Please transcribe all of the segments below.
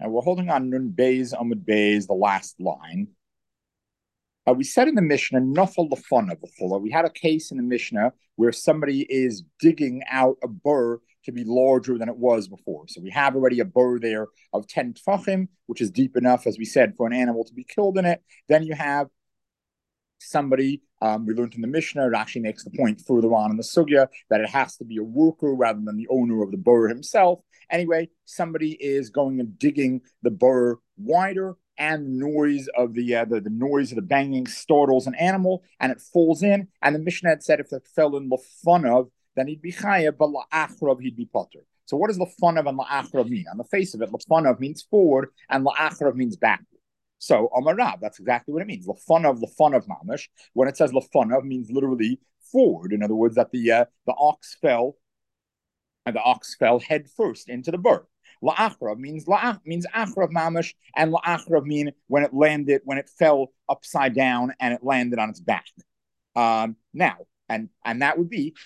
And we're holding on Nun Beis Amud Beis, the last line. We said in the Mishnah, Nafal Lefanav V'chula. We had a case in the Mishnah where somebody is digging out a burr to be larger than it was before. So we have already a burr there of 10 tfachim, which is deep enough, as we said, for an animal to be killed in it. Then you have somebody, we learned in the Mishnah, it actually makes the point further on in the sugya that it has to be a worker rather than the owner of the burr himself. Anyway, somebody is going and digging the burr wider, and the noise of the noise of the banging startles an animal, and it falls in. And the Mishnah had said if it fell in lefanav, then he'd be chayav, but la'achrav he'd be potter. So what does lefanav and la'achrav mean? On the face of it, lefanav means forward, and la'achrav means backward. So Amarav, that's exactly what it means. Lefanav mamish. When it says lefanav, means literally forward. In other words, that the ox fell, and the ox fell head first into the burr. La'achrav means achrav mamish, and la'achrav mean when it fell upside down and it landed on its back. Now, and that would be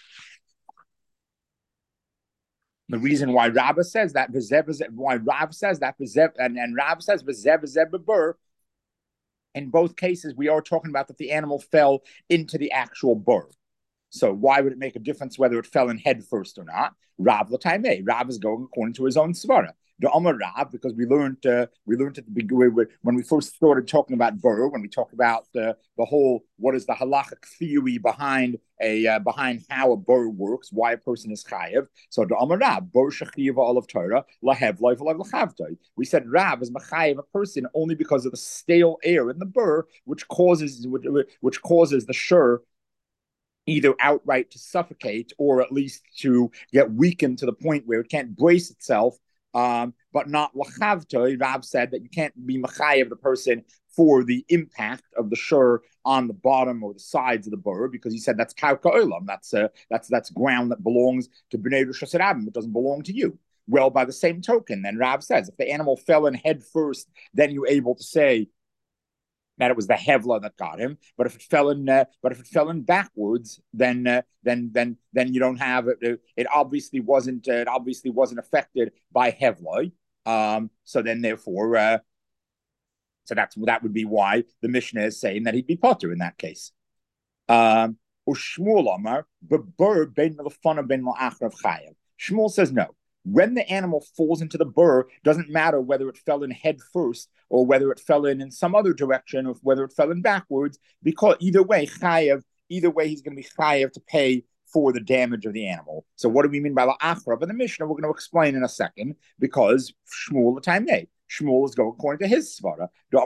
the reason why Rabbah says that. Why Rav says that, and Rav says b'zeh in both cases we are talking about that the animal fell into the actual burr. So why would it make a difference whether it fell in head first or not? Rav l'taimei. Rav is going according to his own svara. The Amar Rav, because we learned at the beginning when we first started talking about burr, when we talk about the whole what is the halachic theory behind how a burr works, why a person is chayev. So the Amar Rav, burr shechiva olav Torah lahev loy v'loy l'chavtoi. We said Rav is mechayev a person only because of the stale air in the burr, which causes the shur either outright to suffocate or at least to get weakened to the point where it can't brace itself, but not lachavtoi. Rav said that you can't be machayev the person for the impact of the shur on the bottom or the sides of the burr, because he said that's kauka olam, that's ground that belongs to bnei Rosh Hashanah. It doesn't belong to you. Well, by the same token, then Rav says if the animal fell in head first, then you're able to say that it was the hevla that got him. But if it fell in backwards, then you don't have it. It obviously wasn't affected by hevla. So then therefore, so that would be why the Mishnah is saying that he'd be potter in that case. Shmuel Amar b'bur ben l'fanav ben la'achrav chayav. Shmuel says no. When the animal falls into the burr, doesn't matter whether it fell in head first or whether it fell in some other direction or whether it fell in backwards, because either way he's going to be chayav to pay for the damage of the animal. So what do we mean by la'achrav? In the Mishnah, we're going to explain in a second, because Shmuel is going according to his svara.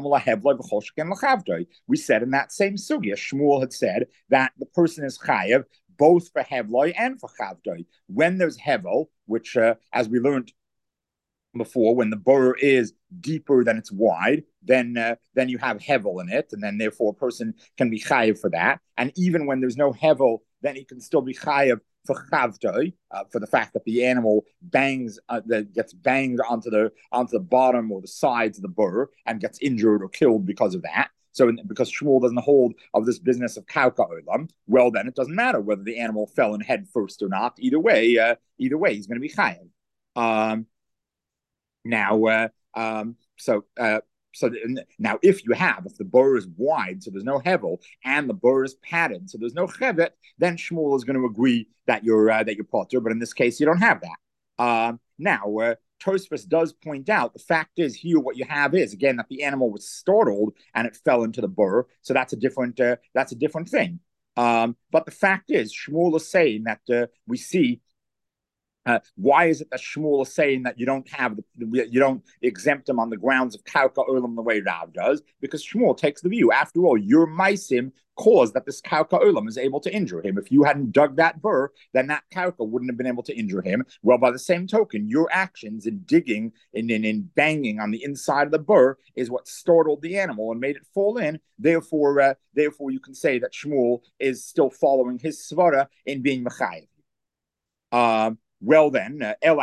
We said in that same sugya, Shmuel had said that the person is chayav both for hevloi and for chavdoi. When there's hevel, which, as we learned before, when the burr is deeper than it's wide, then you have hevel in it, and then therefore a person can be chayiv for that. And even when there's no hevel, then he can still be chayiv for chavdoi, for the fact that the animal gets banged onto the bottom or the sides of the burr and gets injured or killed because of that. So because Shmuel doesn't hold of this business of kauka olam, well then it doesn't matter whether the animal fell in head first or not. Either way, he's going to be chayav. So now if the burr is wide, so there's no hevel, and the burr is padded, so there's no chevet, then Shmuel is going to agree that you're potter. But in this case, you don't have that. Now Tosfos does point out the fact is here what you have is again that the animal was startled and it fell into the burr, so that's a different thing. But the fact is Shmuel is saying that we see. Why is it that Shmuel is saying that you don't exempt him on the grounds of kauka olam the way Rav does? Because Shmuel takes the view, after all, your maisim caused that this kauka olam is able to injure him. If you hadn't dug that burr, then that kauka wouldn't have been able to injure him. Well, by the same token, your actions in digging and in banging on the inside of the burr is what startled the animal and made it fall in. Therefore, you can say that Shmuel is still following his svara in being mechayiv. Well then, so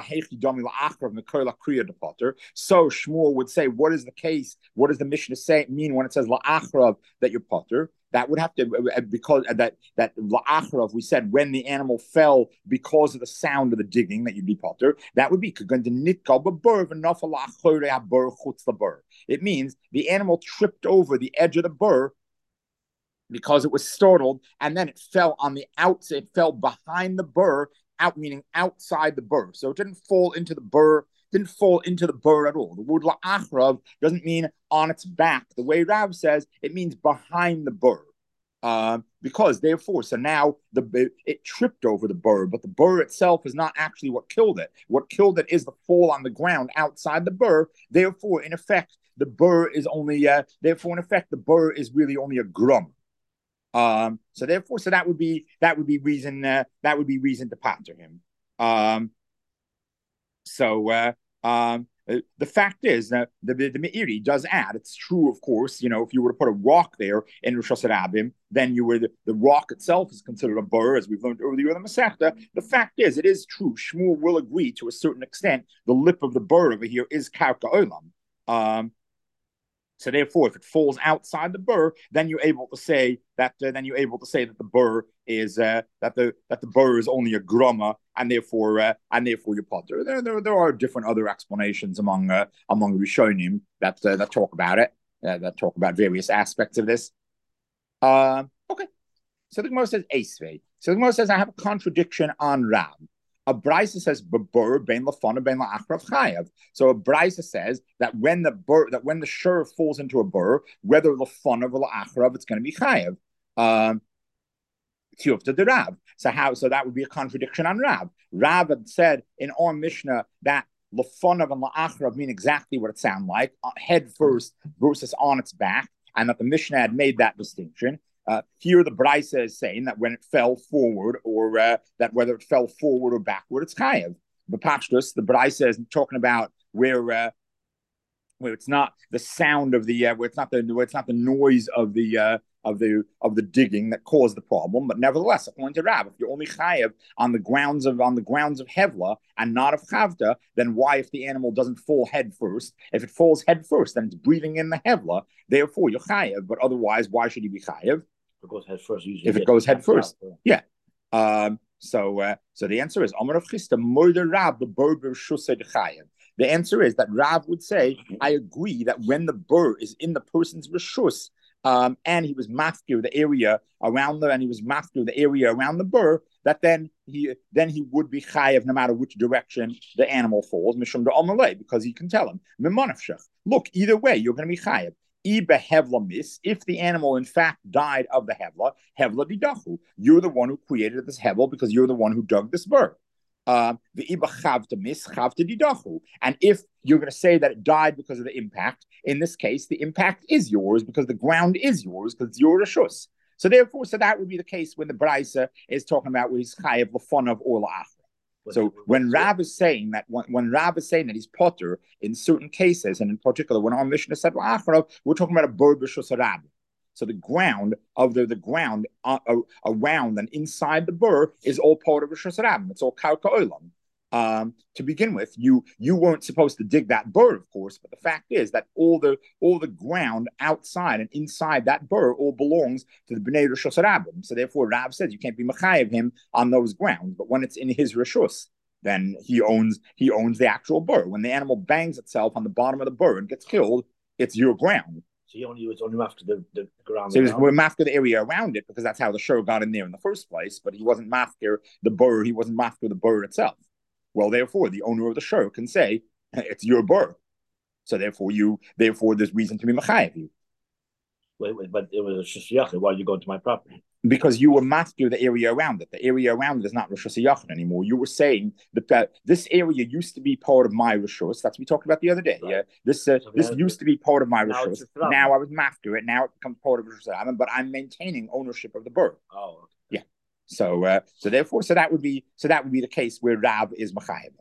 Shmuel would say, what is the case? What does the Mishnah say mean when it says la'achrav that you're potter? That would have to, because that la'achrav, we said when the animal fell because of the sound of the digging that you'd be potter. That would be it means the animal tripped over the edge of the burr because it was startled, and then it fell on the outside. It fell behind the burr, out meaning outside the burr. So it didn't fall into the burr. Didn't fall into the burr at all. The word la'achrav doesn't mean on its back. The way Rav says, it means behind the burr. Because therefore, so now it tripped over the burr, but the burr itself is not actually what killed it. What killed it is the fall on the ground outside the burr. Therefore, in effect, the burr is only. The burr is really only a grum. So therefore, so that would be reason to pater him. The fact is that the Meiri does add. It's true, of course. If you were to put a rock there in Rosh Hashanah, then the rock itself is considered a burr, as we've learned earlier in the Masechta. The fact is, it is true. Shmuel will agree to a certain extent. The lip of the burr over here is karka olam. So therefore, if it falls outside the burr, then you're able to say that. Then you're able to say that the burr is that the burr is only a grumma, and therefore you're potter. There are different other explanations among Rishonim that talk about it, that talk about various aspects of this. Okay, so the Gemara says Eisvei. So the Gemara says I have a contradiction on Rav. A Brisa says b'bur ben lafana ben la'achrav chayav. So a Brisa says that when the shur falls into a burr, whether lafana or la'achrav, it's going to be chayav. Tiyufta de Rav. So that would be a contradiction on Rav. Rav had said in our Mishnah that lafana and la'achrav mean exactly what it sounds like, head first versus on its back, and that the Mishnah had made that distinction. Here, the Brisa is saying that when it fell forward, or that whether it fell forward or backward, it's chayav. But Pashtus, the Brisa is talking about where it's not the sound of the where it's not the noise of the digging that caused the problem. But nevertheless, according to Rav, if you're only chayav on the grounds of hevla and not of chavta, then why, if the animal doesn't fall head first? If it falls head first, then it's breathing in the hevla. Therefore, you're chayav. But otherwise, why should you be chayav? If it goes head first, usually. If it goes head first, yeah. So the answer is Amar of Chisda Murder Rab the burr b'rshusay chayav. The answer is that Rav would say, I agree that when the burr is in the person's rishus, and he was mafkir the area around the burr, that then he would be chayav no matter which direction the animal falls, mishum de amalei, because he can tell him, look, either way, you're going to be chayav. If the animal in fact died of the hevla didachu, you're the one who created this hevel because you're the one who dug this burr. And if you're going to say that it died because of the impact, in this case, the impact is yours because the ground is yours because it's your rishus. So therefore, that would be the case when the Brisa is talking about when he's chayav l'fonav or la'achra. So when Rav is saying that he's potter in certain cases, and in particular when our Mishnah said la'achra, we're talking about a burr b'shus harab. So the ground around and inside the burr is all part of rishus harab. It's all karka olam. To begin with, you weren't supposed to dig that burr, of course, but the fact is that all the ground outside and inside that burr all belongs to the bnei rishus harabim. So therefore, Rav says you can't be mechayev him on those grounds. But when it's in his rishus, then he owns the actual burr. When the animal bangs itself on the bottom of the burr and gets killed, it's your ground. So he only after the ground. So he was after the area around it because that's how the shur got in there in the first place. But he wasn't after the burr. He wasn't after the burr itself. Well, therefore, the owner of the shur can say it's your burr. So therefore, there's reason to be mechayev you. Wait, but it was just yachid. Why are you going to my property? Because you were master the area around it. The area around it is not Rosh Hashanah anymore. You were saying that this area used to be part of my Rosh. That's what we talked about the other day. Right. Yeah, this used to be part of my Rosh. Now I was master it. Now it becomes part of Rosh Hashanah, but I'm maintaining ownership of the burr. Oh, okay. Yeah. So that would be the case where Rab is mechayev.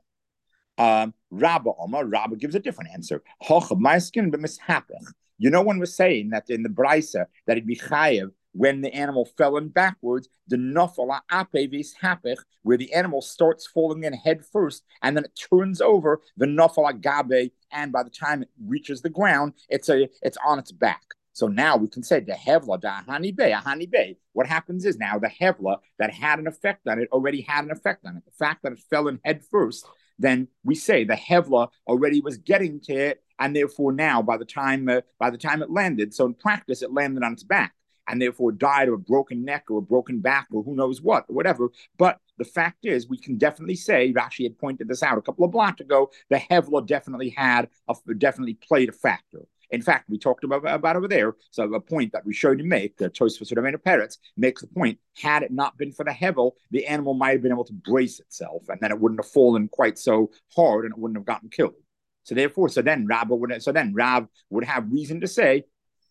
Rabba gives a different answer. When we're saying that in the Brisa that it'd be chayev when the animal fell in backwards, the nafala apevis hapich, where the animal starts falling in head first, and then it turns over the nafala gabe, and by the time it reaches the ground, it's on its back. So now we can say the hevla da ahani bay. What happens is now the hevla that had an effect on it already had an effect on it. The fact that it fell in head first, then we say the hevla already was getting to it, and therefore now by the time it landed, so in practice it landed on its back, and therefore died of a broken neck or a broken back or who knows what or whatever. But the fact is, we can definitely say, Rashi had pointed this out a couple of blocks ago, the hevla definitely played a factor. In fact, we talked about over there. So a point that we showed you make, Tosfos Ravina Peretz makes the point, had it not been for the hevel, the animal might have been able to brace itself, and then it wouldn't have fallen quite so hard, and it wouldn't have gotten killed. So then Rav would have reason to say,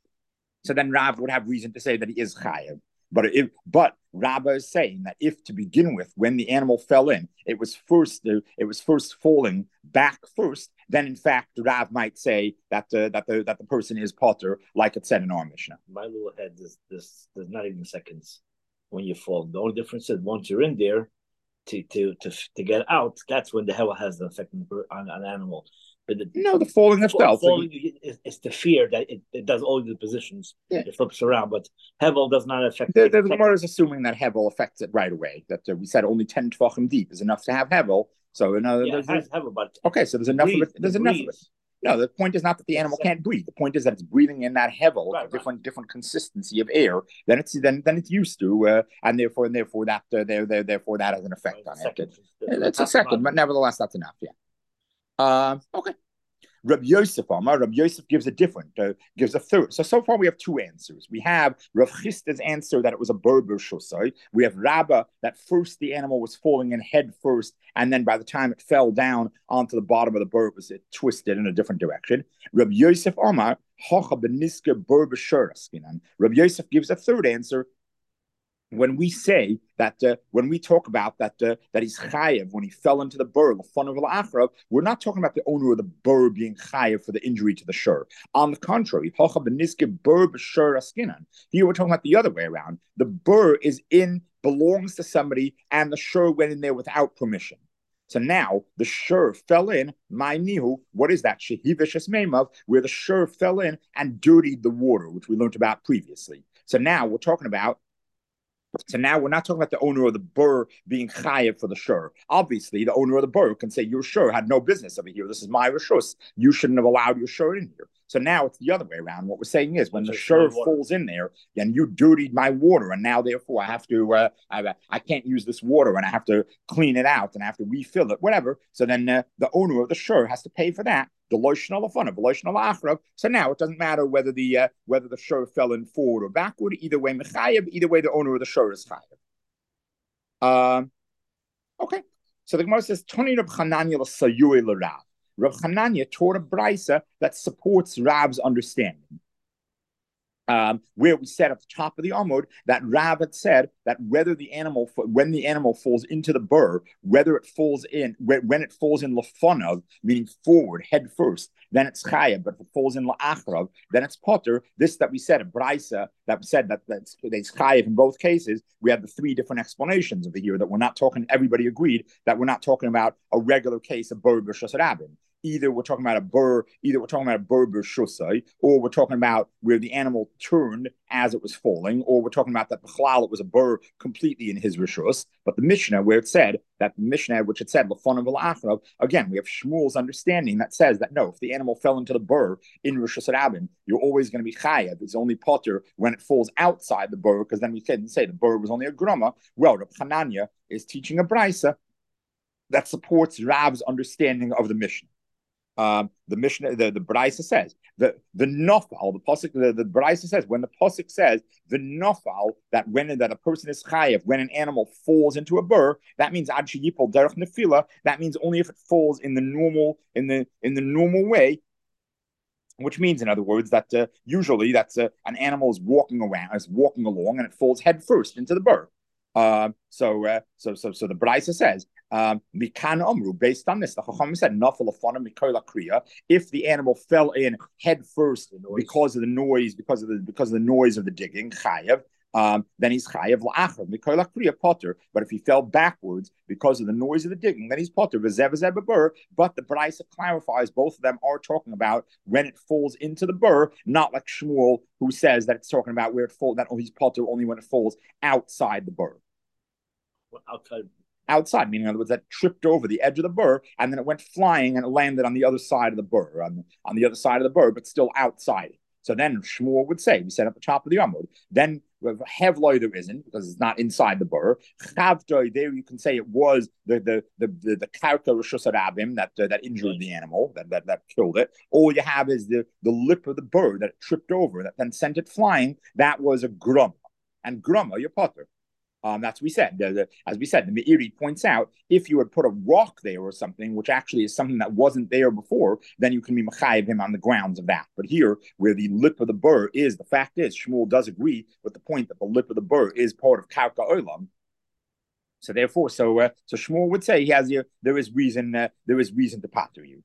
that he is chayav. But Rabbah is saying that if to begin with, when the animal fell in, it was first falling back first, then in fact Rav might say that the person is potter, like it said in our Mishnah. My little head there's not even seconds when you fall. The only difference is once you're in there to get out, that's when the hell has the effect on an animal. But the falling itself. It's the fear that it does all the positions. Yeah. It flips around, but Hevel does not affect. The Gemara is assuming that Hevel affects it right away. That we said only 10 tvachim deep is enough to have Hevel. So it has Hevel, but okay, so there's enough of it. There's enough of it. No, the point is not that the animal can't breathe. The point is that it's breathing in that hevel, different consistency of air. Then it's used to, and therefore that has an effect on it. It's a second, but nevertheless, that's enough. Yeah. Okay. Rabbi Yosef gives a third. So far we have two answers. We have Rav Chista's answer that it was a berber shosai. We have Rabbah that first the animal was falling in head first, and then by the time it fell down onto the bottom of the berber, it twisted in a different direction. Rabbi Yosef Omar Hocha beniska berber shuraskinan. Rabbi Yosef gives a third answer. When we say that, when we talk about that he's chayev when he fell into the burr, the fun of al-achrav, we're not talking about the owner of the burr being chayev for the injury to the shur. On the contrary, here we're talking about the other way around. The burr belongs to somebody, and the shur went in there without permission. So now the shur fell in, my nihu, what is that? Shehivishes meimav, where the shur fell in and dirtied the water, which we learned about previously. So now we're not talking about the owner of the burr being chayev for the shur. Obviously, the owner of the burr can say, your shur had no business over here. This is my rishus. You shouldn't have allowed your shur in here. So now it's the other way around. What we're saying is, when the shur falls in there, then you dirtied my water, and now therefore I have to, I can't use this water, and I have to clean it out, and I have to refill it, whatever. So then the owner of the shur has to pay for that. So now it doesn't matter whether the shur fell in forward or backward. Either way, the owner of the shur is chayav. Okay. So the Gemara says, Toni Reb Chananya l'sayui l'Rav. Reb Chananya taught a brisa that supports Rav's understanding. Where we said at the top of the Amud that Rav had said that when the animal falls into the burr, whether it falls in when it falls in lafanav, meaning forward, head first, then it's chayav. But if it falls in laachrav, then it's potter. This that we said a brisa that said that it's chayav in both cases. We have the three different explanations of the year that we're not talking. Everybody agreed that we're not talking about a regular case of burr b'shas rabin. Either we're talking about a burr b'shusai, or we're talking about where the animal turned as it was falling, or we're talking about that b'chlal it was a burr completely in his rishus. But the Mishnah, where it said that the Mishnah, which it said l'fanav v'la'achrav, again we have Shmuel's understanding that says that no, if the animal fell into the burr in rishus rabin, you're always going to be chayav. It's only potter when it falls outside the burr, because then we can say the burr was only a grama. Well, Reb Chananya is teaching a brisa that supports Rav's understanding of the Mishnah. The Mishnah, the Braisa says the nofal, the pasuk, the Braisa says when the pasuk says the nofal that a person is chayev when an animal falls into a burr, that means ad sheyipol derech nefila. That means only if it falls in the normal way. Which means, in other words, that usually that's an animal is walking along, and it falls head first into the burr. So the Braisa says, Mikan Omru, based on this, the Chacham said, Nafal afana mikola kriya. If the animal fell in head first because of the noise, because of the noise of the digging, chayav. then he's chayav la'achar mikol kriya potter. But if he fell backwards because of the noise of the digging, then he's potter v'zev v'zev b'bur. But the Brisa clarifies both of them are talking about when it falls into the bur, not like Shmuel who says that it's talking about where it falls, that he's potter only when it falls outside the bur. Outside, meaning in other words, that tripped over the edge of the bur and then it went flying and it landed on the other side of the bur, on the other side of the bur, but still outside. So then Shmuel would say, we said at the top of the Amud, then Hevloi there isn't because it's not inside the bur. Chavdoi, there you can say it was the karka Rishus Harabim that injured the animal, that killed it. All you have is the lip of the bur that it tripped over, that then sent it flying. That was a grumma. And grumma, you're potter. That's what we said. As we said, the Meiri points out if you had put a rock there or something, which actually is something that wasn't there before, then you can be mechayiv him on the grounds of that. But here, where the lip of the bur is, the fact is, Shmuel does agree with the point that the lip of the bur is part of karka olam. So therefore, so Shmuel would say there is reason to pater you.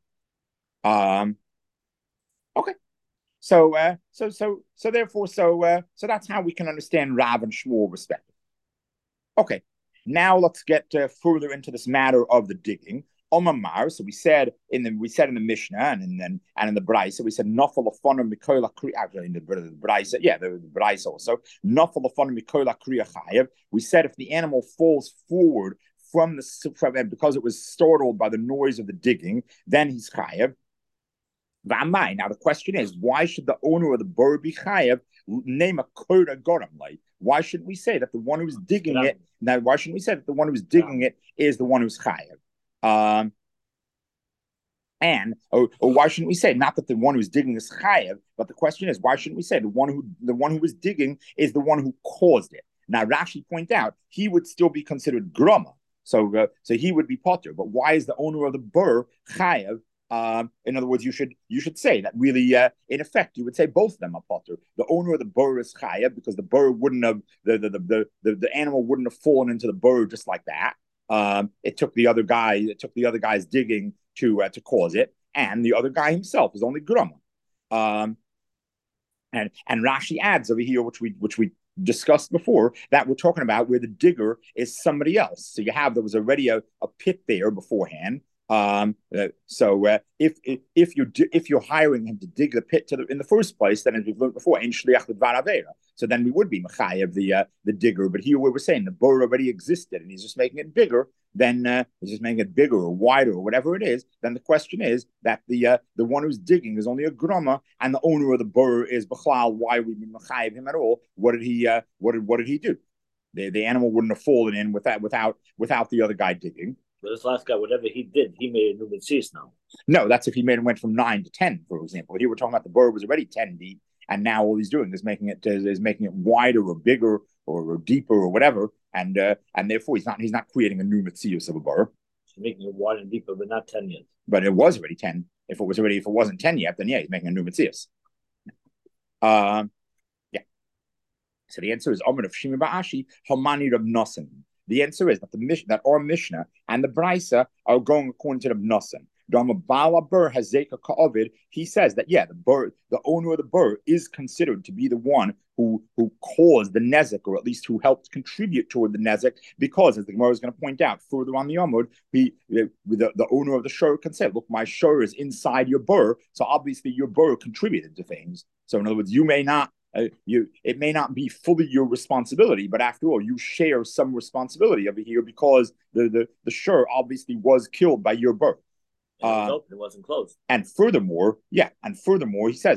Okay. So therefore, that's how we can understand Rav and Shmuel respectively. Okay, now let's get further into this matter of the digging. Omamar. So we said in the Mishnah and in the Brisa, we said nafal afonim mikola kriya. Actually, in the Brisa, the Brisa also nafal afonim mikola kriya chayev. We said if the animal falls forward from because it was startled by the noise of the digging, then he's chayev. Now the question is, why should the owner of the bur be chayev? Name a koda goram like. Why shouldn't we say that the one who's digging it? Now, why shouldn't we say that the one who's digging it is the one who's chayev? Or why shouldn't we say not that the one who's digging is chayev, but the question is, why shouldn't we say the one who was digging is the one who caused it? Now Rashi point out he would still be considered groma, so he would be potter. But why is the owner of the bur chayev? In other words, you should say that really, in effect, you would say both of them are potter. The owner of the bur is chayav because the bur wouldn't have the animal wouldn't have fallen into the bur just like that. It took the other guy's digging to cause it, and the other guy himself is only groma. And Rashi adds over here, which we discussed before, that we're talking about where the digger is somebody else. So there was already a pit there beforehand. If you're hiring him to dig the pit in the first place, then as we've learned before, so then we would be mechayev the digger. But here we were saying the bur already existed, and he's just making it bigger. Then he's just making it bigger or wider or whatever it is. Then the question is that the one who's digging is only a groma, and the owner of the bur is b'chlal. Why would we mechayev him at all? What did he do? The animal wouldn't have fallen in without the other guy digging. But this last guy, whatever he did, he made a new mitzvah now. No, that's if he went from 9 to 10, for example. Here we're talking about the bur was already 10 deep, and now all he's doing is making it wider or bigger or deeper or whatever, and therefore he's not creating a new mitzvah of a bur. He's making it wider and deeper, but not 10 yet. But it was already 10. If it wasn't 10 yet, then he's making a new mitzvah. So the answer is Amr of Shimi Ba'ashi Hamani Rab Nosson. The answer is that our Mishnah and the Brisa are going according to the Nosson. He says that the owner of the bur is considered to be the one who caused the nezek, or at least who helped contribute toward the nezek, because as the Gemara is going to point out further on the Amud, the owner of the shur can say, look, my shur is inside your bur, so obviously your bur contributed to things. So in other words, you may not. It may not be fully your responsibility, but after all, you share some responsibility over here because the shur obviously was killed by your bur. It wasn't closed. And furthermore, he says,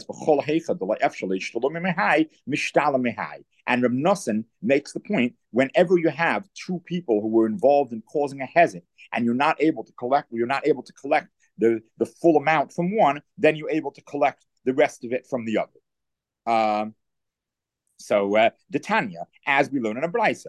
and Reb Nosson makes the point, whenever you have two people who were involved in causing a hezek, and you're not able to collect the full amount from one, then you're able to collect the rest of it from the other. So the Tanya, as we learn in a Brisa,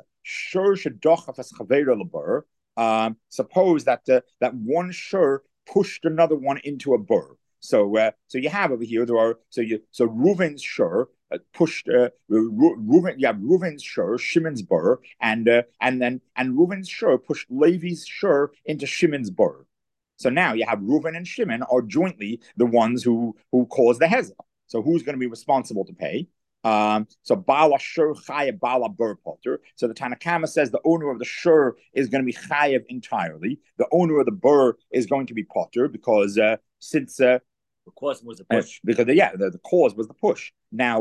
suppose that one shur pushed another one into a bur. So you have over here Reuven's shur pushed Reuven. You have Reuven's shur, Shimon's bur, and Reuven's shur pushed Levi's shur into Shimon's bur. So now you have Reuven and Shimon are jointly the ones who caused the hezek. So who's going to be responsible to pay? So Bala Shur Chayev Bala Bur Potter. So the Tanakama says the owner of the Shur is going to be Chayev entirely. The owner of the Bur is going to be Potter because since the cause was the push. Because the cause was the push. Now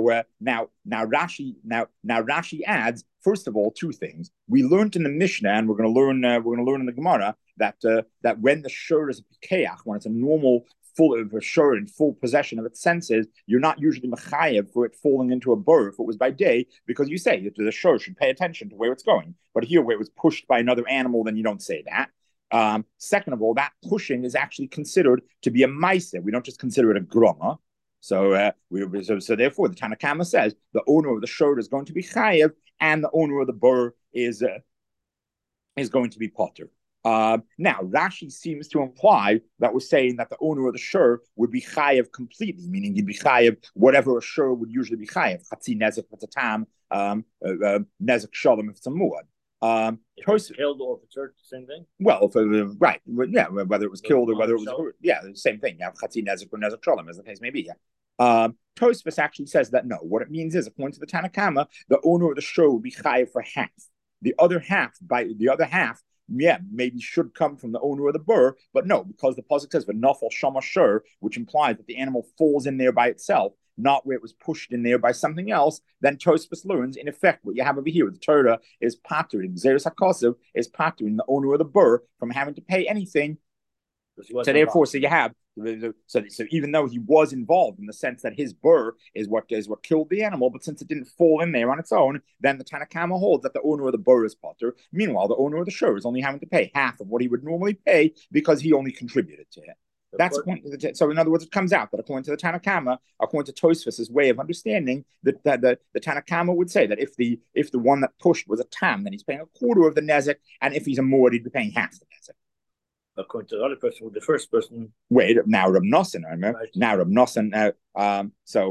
Rashi adds, first of all, two things. We learned in the Mishnah, and we're going to learn in the Gemara that when the Shur is a Pikeach, when it's a normal full of a shur in full possession of its senses, you're not usually mechayev for it falling into a burr if it was by day, because you say that the shur should pay attention to where it's going. But here, where it was pushed by another animal, then you don't say that. Second of all, that pushing is actually considered to be a ma'aseh. We don't just consider it a groma. So therefore, the Tanakama says the owner of the shur is going to be chayev, and the owner of the burr is going to be potter. Now, Rashi seems to imply that we're saying that the owner of the shur would be chayev completely, meaning he'd be chayev whatever a shur would usually be chayev. Chatzi nezek if it's a tam, nezek shalom if it's a muad. If it's killed or if it's hurt, same thing? Well, right, yeah, whether it was killed or whether it was hurt, yeah, the same thing. Yeah, chatzi nezek or nezek shalom, as the case may be. Yeah. Tosfos actually says that no, what it means is, according to the Tanakama, the owner of the shur would be chayev for half. The other half, maybe should come from the owner of the burr, but no, because the pasuk says v'nafal shama shur, which implies that the animal falls in there by itself, not where it was pushed in there by something else. Then Tosfos learns, in effect, what you have over here with the Torah is patering, Xeris HaKosev is patering the owner of the burr from having to pay anything. So therefore, so you have so even though he was involved in the sense that his burr is what killed the animal, but since it didn't fall in there on its own, then the Tanakama holds that the owner of the burr is potter. Meanwhile, the owner of the shur is only having to pay half of what he would normally pay because he only contributed to it. That's so. In other words, it comes out that according to the Tanakama, according to Tosfos' way of understanding, that the Tanakama would say that if the one that pushed was a tam, then he's paying a quarter of the nezek, and if he's a muad, he'd be paying half the nezek. According to the other person, with the first person. Wait, now Reb Nosson, I remember. Right. Now Reb Nosson, Reb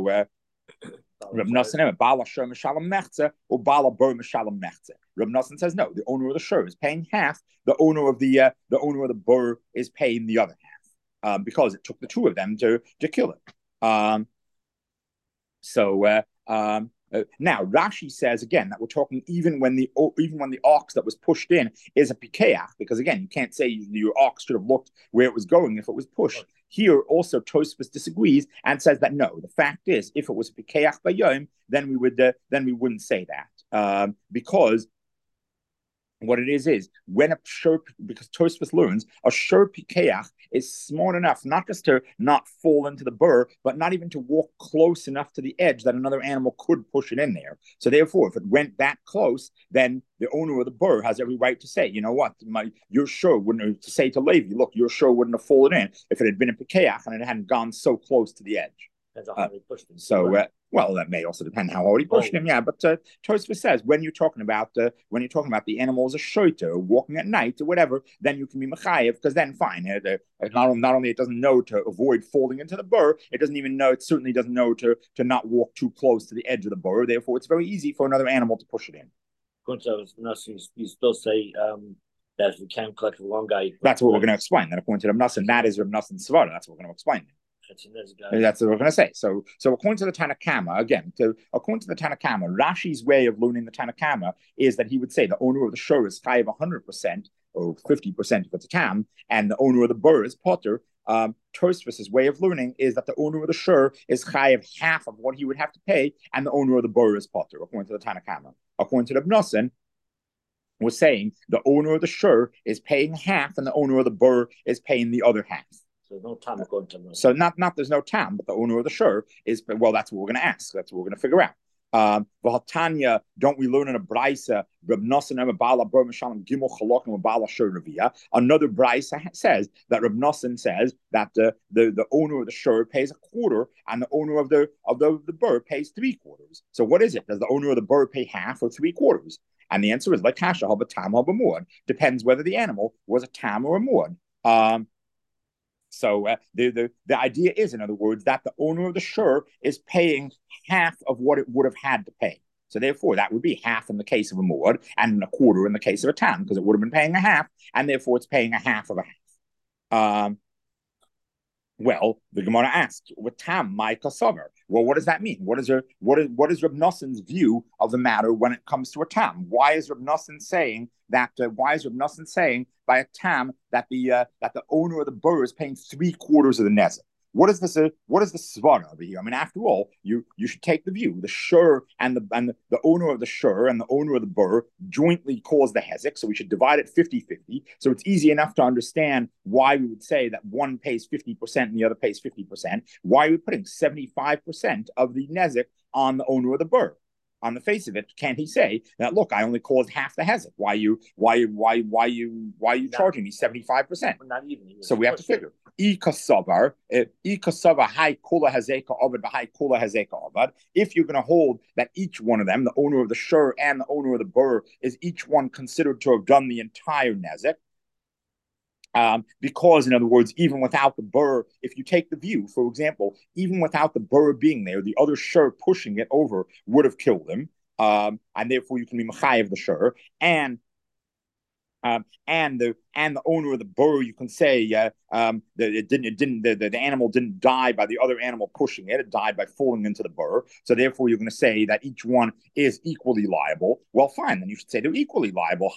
Nosson, Bala Shur Mishalom Mechze or Bala Bur Mishalom Mechze. Reb Nosson says no. The owner of the shur is paying half. The owner of the bur is paying the other half because it took the two of them to kill it. Now Rashi says again that we're talking even when the ox that was pushed in is a pikeach, because again you can't say your ox should have looked where it was going if it was pushed. Here also Tosfos disagrees and says that no, the fact is if it was a pikeach bayom, then we wouldn't say that because what it is when a shur, because Tosfos learns a shur pikeach is smart enough not just to not fall into the burr, but not even to walk close enough to the edge that another animal could push it in there. So therefore, if it went that close, then the owner of the burr has every right to say, you know what, your shur wouldn't have, to say to Levi, look, your shur wouldn't have fallen in if it had been a pikeach and it hadn't gone so close to the edge. Pushed him. Well, that may also depend how hard he pushed him. Yeah, but Tosfos says when you're talking about the animal as a shoiter, walking at night or whatever, then you can be mechayev, because then fine. Not only it doesn't know to avoid falling into the burr, it doesn't even know. It certainly doesn't know to not walk too close to the edge of the burr. Therefore, it's very easy for another animal to push it in. You still say that if you can't collect the long guy. That's what we're going to explain. That according to Reb Nosson, that is Reb Nosson's svara. That's what we're going to explain. That's what we're going to say. So according to the Tanakama, according to the Tanakama, Rashi's way of learning the Tanakama is that he would say the owner of the shur is chayav 100% or 50% if it's a tam, and the owner of the burr is potter. Tosfos' way of learning is that the owner of the shur is chayav half of what he would have to pay, and the owner of the burr is potter, according to the Tanakama. According to Reb Nosson, was saying the owner of the shur is paying half, and the owner of the burr is paying the other half. So no time according to So not there's no time, but the owner of the shur is, well, that's what we're going to ask. That's what we're going to figure out. Tanya, don't we learn in a brisa? Another brisa says that Reb Nosson says that the owner of the shur pays a quarter, and the owner of the burr pays 3/4. So what is it? Does the owner of the burr pay half or 3/4? And the answer is like kasha haba tam haba muad. Depends whether the animal was a tam or a muad. So the idea is, in other words, that the owner of the shur is paying half of what it would have had to pay. So therefore, that would be half in the case of a muad and a quarter in the case of a tam, because it would have been paying a half, and therefore it's paying a half of a half. Well, the Gemara asks, "What tam my kasavar?" Well, what does that mean? What is Reb Noson's view of the matter when it comes to a tam? Why is Reb Noson saying that? Why is Reb Noson saying by a tam that the owner of the burr is paying 3/4 of the nezek? What is the svara over here? I mean, after all, you should take the view. The shur and the owner of the shur and the owner of the burr jointly cause the hezek, so we should divide it 50-50. So it's easy enough to understand why we would say that one pays 50% and the other pays 50%. Why are we putting 75% of the nezek on the owner of the burr? On the face of it, can't he say that? Look, I only caused half the hezek. Why are you charging me 75%? Not even. So we have to figure. Ikasavar high kula hazeka ovad b'high kula hazeka ovad. If you're going to hold that each one of them, the owner of the shur and the owner of the burr, is each one considered to have done the entire nezek. Because, in other words, even without the burr, if you take the view, for example, even without the burr being there, the other shur pushing it over would have killed him, and therefore you can be mechayev the shur, and the owner of the burr, you can say the animal didn't die by the other animal pushing it; it died by falling into the burr. So therefore, you're going to say that each one is equally liable. Well, fine, then you should say they're equally liable.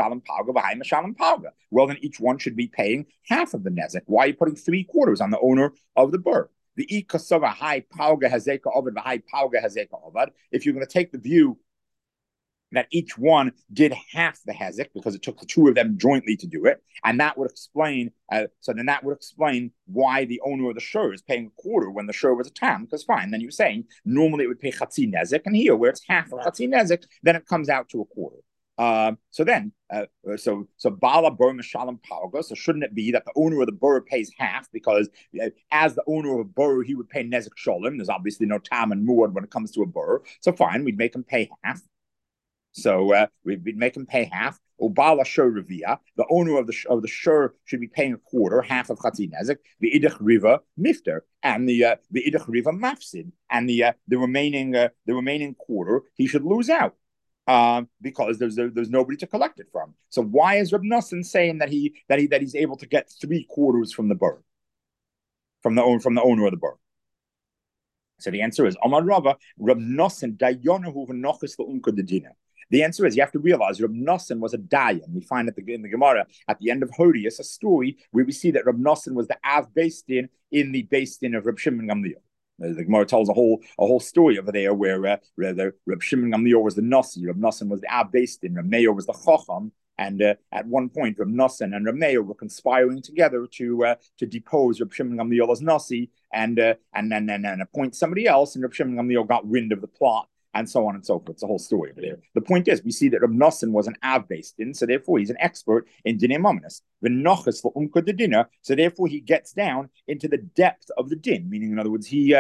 Well, then each one should be paying half of the nezek. Why are you putting 3/4 on the owner of the burr? The ikasava high pauga hazeka ovad, high pauga hazeka ovad. If you're going to take the view that each one did half the hezek because it took the two of them jointly to do it, and that would explain. So then that would explain why the owner of the shur is paying 1/4 when the shur was a tam. Because fine, then you're saying normally it would pay chatzi nezek, and here where it's half of chatzi nezek, then it comes out to 1/4. So bala bur mishalem palga. So shouldn't it be that the owner of the burr pays half because as the owner of a burr he would pay nezek sholem? There's obviously no tam and muad when it comes to a burr. So fine, we'd make him pay half. So we'd make him pay half. Ubala shur revia, the owner of the shur should be paying 1/4, half of chatzi nezek. The idach riva mifter, and the idach riva mafsid, and the remaining 1/4 he should lose out because there's nobody to collect it from. So why is Reb Nosson saying that he's able to get 3/4 from the burr, from the owner of the burr? So the answer is Amar Rava Reb Nosson dayonahu v'nochis le'umka dedina. The answer is you have to realize Reb Nosson was a dayan. We find in the Gemara at the end of Hodius a story where we see that Reb Nosson was the av based in the based in of Reb Shimon Gamliel. The Gemara tells a whole story over there where Reb Shimon Gamliel was the Nasi, Reb Nosson was the av based in, Reb Meir was the Chacham. And at one point, Reb Nosson and Reb Meir were conspiring together to depose Reb Shimon Gamliel as Nasi and appoint somebody else. And Reb Shimon Gamliel got wind of the plot, and so on and so forth. It's a whole story over there. The point is, we see that Reb Nosson was an av based in, so therefore he's an expert in dinei mamonos. V'nochas le'umka dedina, so therefore he gets down into the depth of the din. Meaning, in other words, he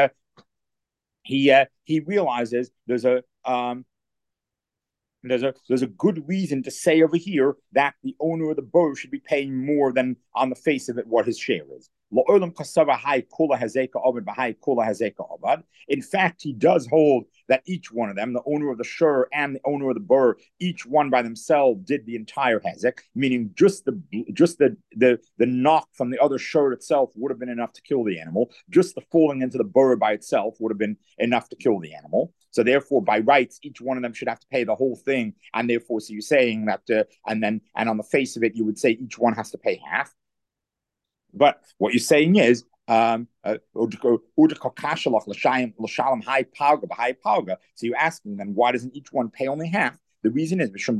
realizes there's a good reason to say over here that the owner of the burr should be paying more than on the face of it what his share is. In fact, he does hold that each one of them, the owner of the shur and the owner of the burr, each one by themselves did the entire hezek, meaning just the knock from the other shur itself would have been enough to kill the animal. Just the falling into the burr by itself would have been enough to kill the animal. So therefore, by rights, each one of them should have to pay the whole thing, and therefore, so you're saying that, and on the face of it, you would say each one has to pay half. But what you're saying is, so you're asking then why doesn't each one pay only half? The reason is because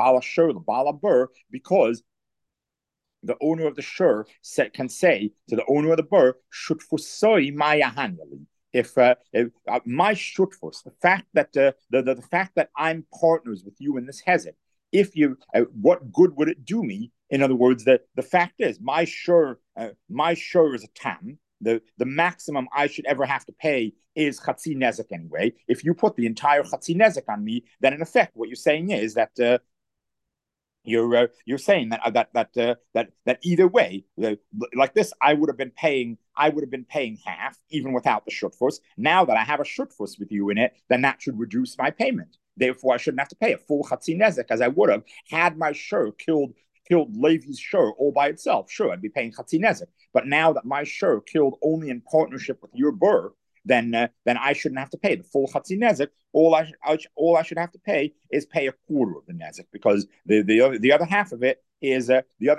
the owner of the shur can say to the owner of the burr, shutfusoi maya hanyali. If my shutfus, the fact that I'm partners with you in this hezek, if you, what good would it do me? In other words, the fact is, my shur is a tam. The maximum I should ever have to pay is chatzi nezek anyway. If you put the entire chatzi nezek on me, then in effect, what you're saying is that you're saying that either way, like this, I would have been paying half even without the shutfus. Now that I have a shutfus with you in it, then that should reduce my payment. Therefore, I shouldn't have to pay a full chatzi nezek as I would have had my shur killed killed Levi's shur all by itself, sure, I'd be paying chatzi nezek. But now that my shur killed only in partnership with your bur, then I shouldn't have to pay the full chatzi nezek. All I should have to pay is pay a quarter of the nezek, because the other half of it is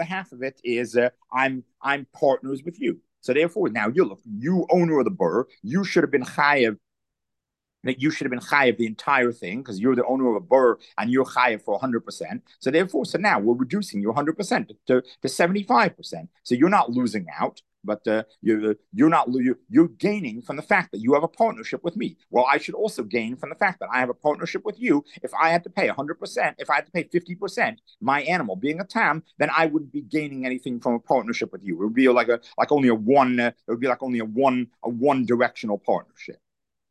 I'm partners with you. So therefore, now you owner of the bur, you should have been chayev the entire thing, because you're the owner of a bur and you're chayev for 100%. So therefore, now we're reducing your 100% to 75%. So you're not losing out, but you're gaining from the fact that you have a partnership with me. Well, I should also gain from the fact that I have a partnership with you. If I had to pay 100%, if I had to pay 50%, my animal being a tam, then I wouldn't be gaining anything from a partnership with you. It would be like only a one directional partnership.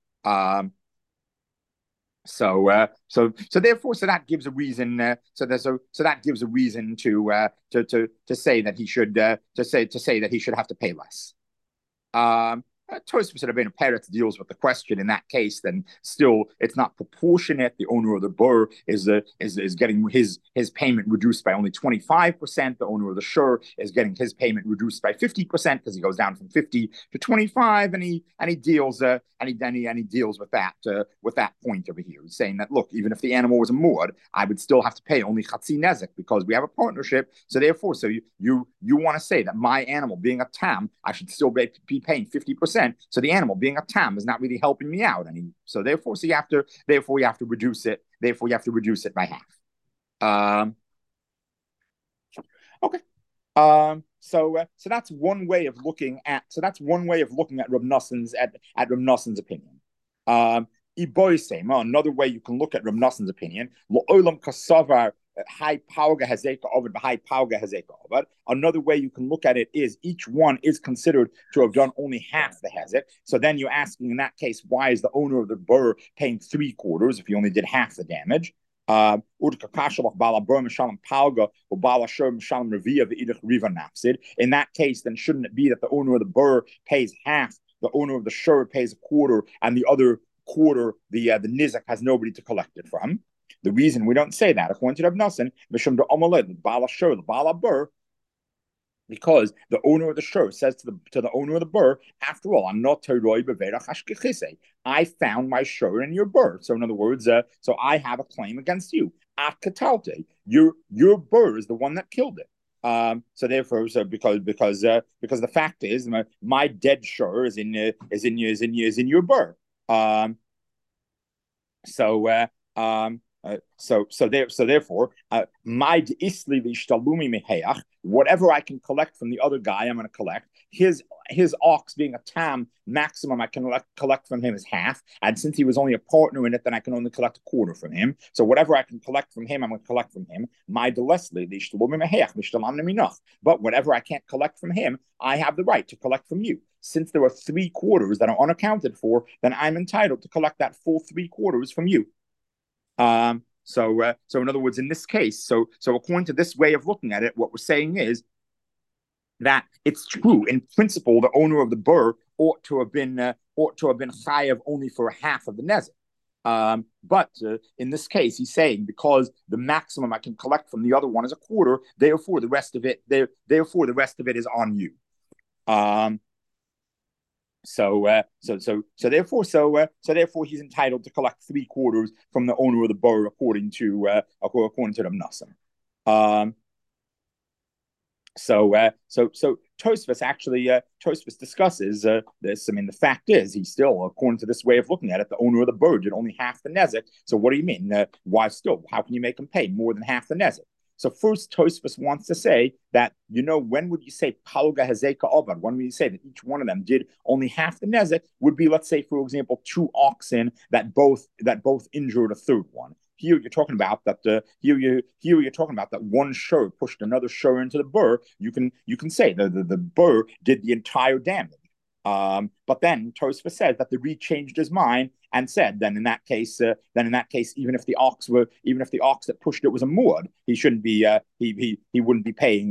So therefore, that gives a reason. So that gives a reason to say that he should have to pay less. Tosfos Rabbeinu Peretz deals with the question in that case. Then still, it's not proportionate. The owner of the bur is getting his payment reduced by only 25%. The owner of the shur is getting his payment reduced by 50%, because he goes down from 50 to 25, and he deals with that point over here. He's saying that, look, even if the animal was a muad, I would still have to pay only chatzi nezek, because we have a partnership. So therefore, you want to say that my animal being a tam, I should still be paying 50%. So the animal being a tam is not really helping me out. So therefore you have to reduce it. Therefore, you have to reduce it by half. Okay. So that's one way of looking at. So that's one way of looking at Reb Noson's opinion. Another way you can look at Reb Noson's opinion. Another way you can look at it is each one is considered to have done only half the hezek. So then you're asking, in that case, why is the owner of the bur paying 3/4 if he only did half the damage? In that case, then shouldn't it be that the owner of the bur pays half, the owner of the shur pays a quarter, and the other quarter, the nizak has nobody to collect it from? The reason we don't say that, according to Reb Nosson, because the owner of the shur says to the owner of the bur, after all, I'm not teroi beverach hashkichise. I found my shur in your bur. So in other words, so I have a claim against you. At katalte, your bur is the one that killed it. So therefore, because the fact is, my dead shur is in your bur. Therefore, my isli v'ishtalumi meheach, whatever I can collect from the other guy, I'm going to collect. His ox being a tam, maximum I can collect from him is half, and since he was only a partner in it, then I can only collect a quarter from him. So whatever I can collect from him, I'm going to collect from him. My delesli v'ishtalumi meheach mishtalam minach. But whatever I can't collect from him, I have the right to collect from you. Since there are 3/4 that are unaccounted for, then I'm entitled to collect that full 3/4 from you. So in other words, in this case, so according to this way of looking at it, what we're saying is that it's true in principle the owner of the bur ought to have been chayav only for half of the nezek. But in this case, he's saying because the maximum I can collect from the other one is a quarter, therefore the rest of it is on you. So therefore he's entitled to collect 3/4 from the owner of the bur, according to Reb Nosson. So Tosfos actually Tosfos discusses this. I mean, the fact is, he's still, according to this way of looking at it, the owner of the bur did only half the nezek. So what do you mean? Why still? How can you make him pay more than half the nezek? So first, Tosfos wants to say that, when would you say palga hazeka ovad? When would you say that each one of them did only half the nezek? Would be, let's say, for example, 2 oxen that both injured a third one. Here you're talking about that. You're talking about that one shur pushed another shur into the bur. You can say the bur did the entire damage. But then Tosfos says that the Reed changed his mind and said, then in that case, even if the ox that pushed it was a muad, he shouldn't be he wouldn't be paying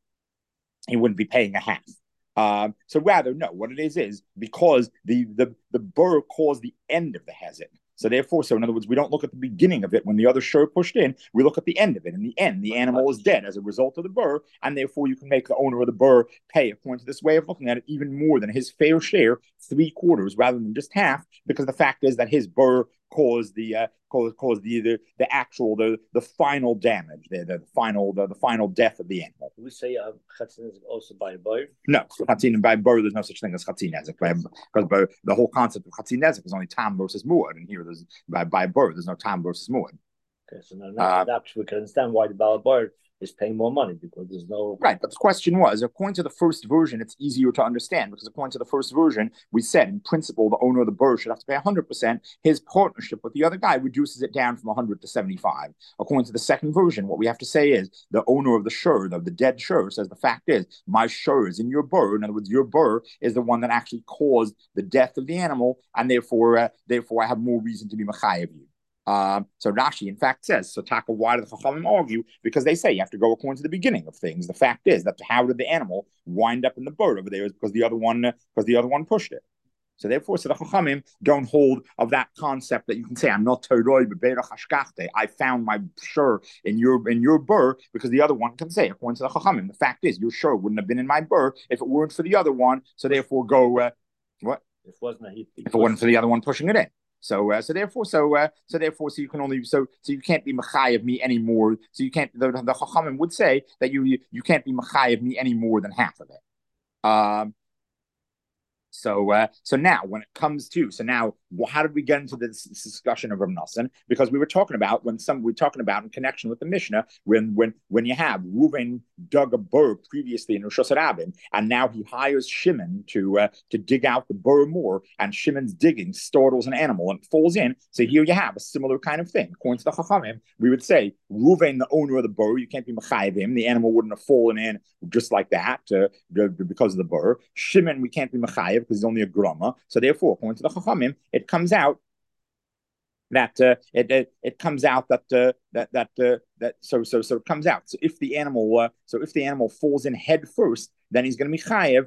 a half. So rather, no, what it is because the bur caused the end of the hezek. So therefore, so in other words, we don't look at the beginning of it when the other shur pushed in. We look at the end of it. In the end, the animal is dead as a result of the burr, and therefore you can make the owner of the burr pay, according to this way of looking at it, even more than his fair share, 3/4 rather than just half, because the fact is that his burr caused the actual the final damage, the final death of the animal. We say chatzin is also by a boy. No, chatzin by burr, there's no such thing as chatzin nezek, because the whole concept of chatzin nezek is only tam versus muad, and here there's by burr there's no tam versus muad. Okay, so now we can understand why the balabar is paying more money, because there's no right. But the question was, according to the first version, it's easier to understand, because according to the first version, we said in principle the owner of the burr should have to pay 100%. His partnership with the other guy reduces it down from 100 to 75. According to the second version, what we have to say is the owner of the shur, the dead shur, says the fact is my shur is in your burr. In other words, your burr is the one that actually caused the death of the animal, and therefore I have more reason to be mechayev you. So Rashi, in fact, says, so Taka, why do the Chachamim argue? Because they say you have to go according to the beginning of things. The fact is that how did the animal wind up in the bird over there is because the other one pushed it. So therefore, so the Chachamim don't hold of that concept that you can say, I'm not Toroi, but Beirach Hashkachte. I found my shur in your burr, because the other one can say, according to the Chachamim, the fact is your shur wouldn't have been in my burr if it weren't for the other one. So therefore, go what? If it wasn't for the other one pushing it in. So therefore, you can only so you can't be mechayev me anymore. So you can't. The Chachamim would say that you can't be mechayev me any more than half of it. So now when it comes to how did we get into this discussion of Rav Nosson? Because we were talking about in connection with the Mishnah when you have Reuven dug a burr previously in Rosh Hashanah, and now he hires Shimon to dig out the burr more, and Shimon's digging startles an animal and falls in. So here you have a similar kind of thing. According to the Chachamim, we would say Reuven, the owner of the burr, you can't be mechayev him. The animal wouldn't have fallen in just like that because of the burr. Shimon, we can't be mechayev because he's only a grama. So therefore, according to the Chachamim, it comes out that it comes out that it comes out. So if the animal falls in head first, then he's going to be chayev.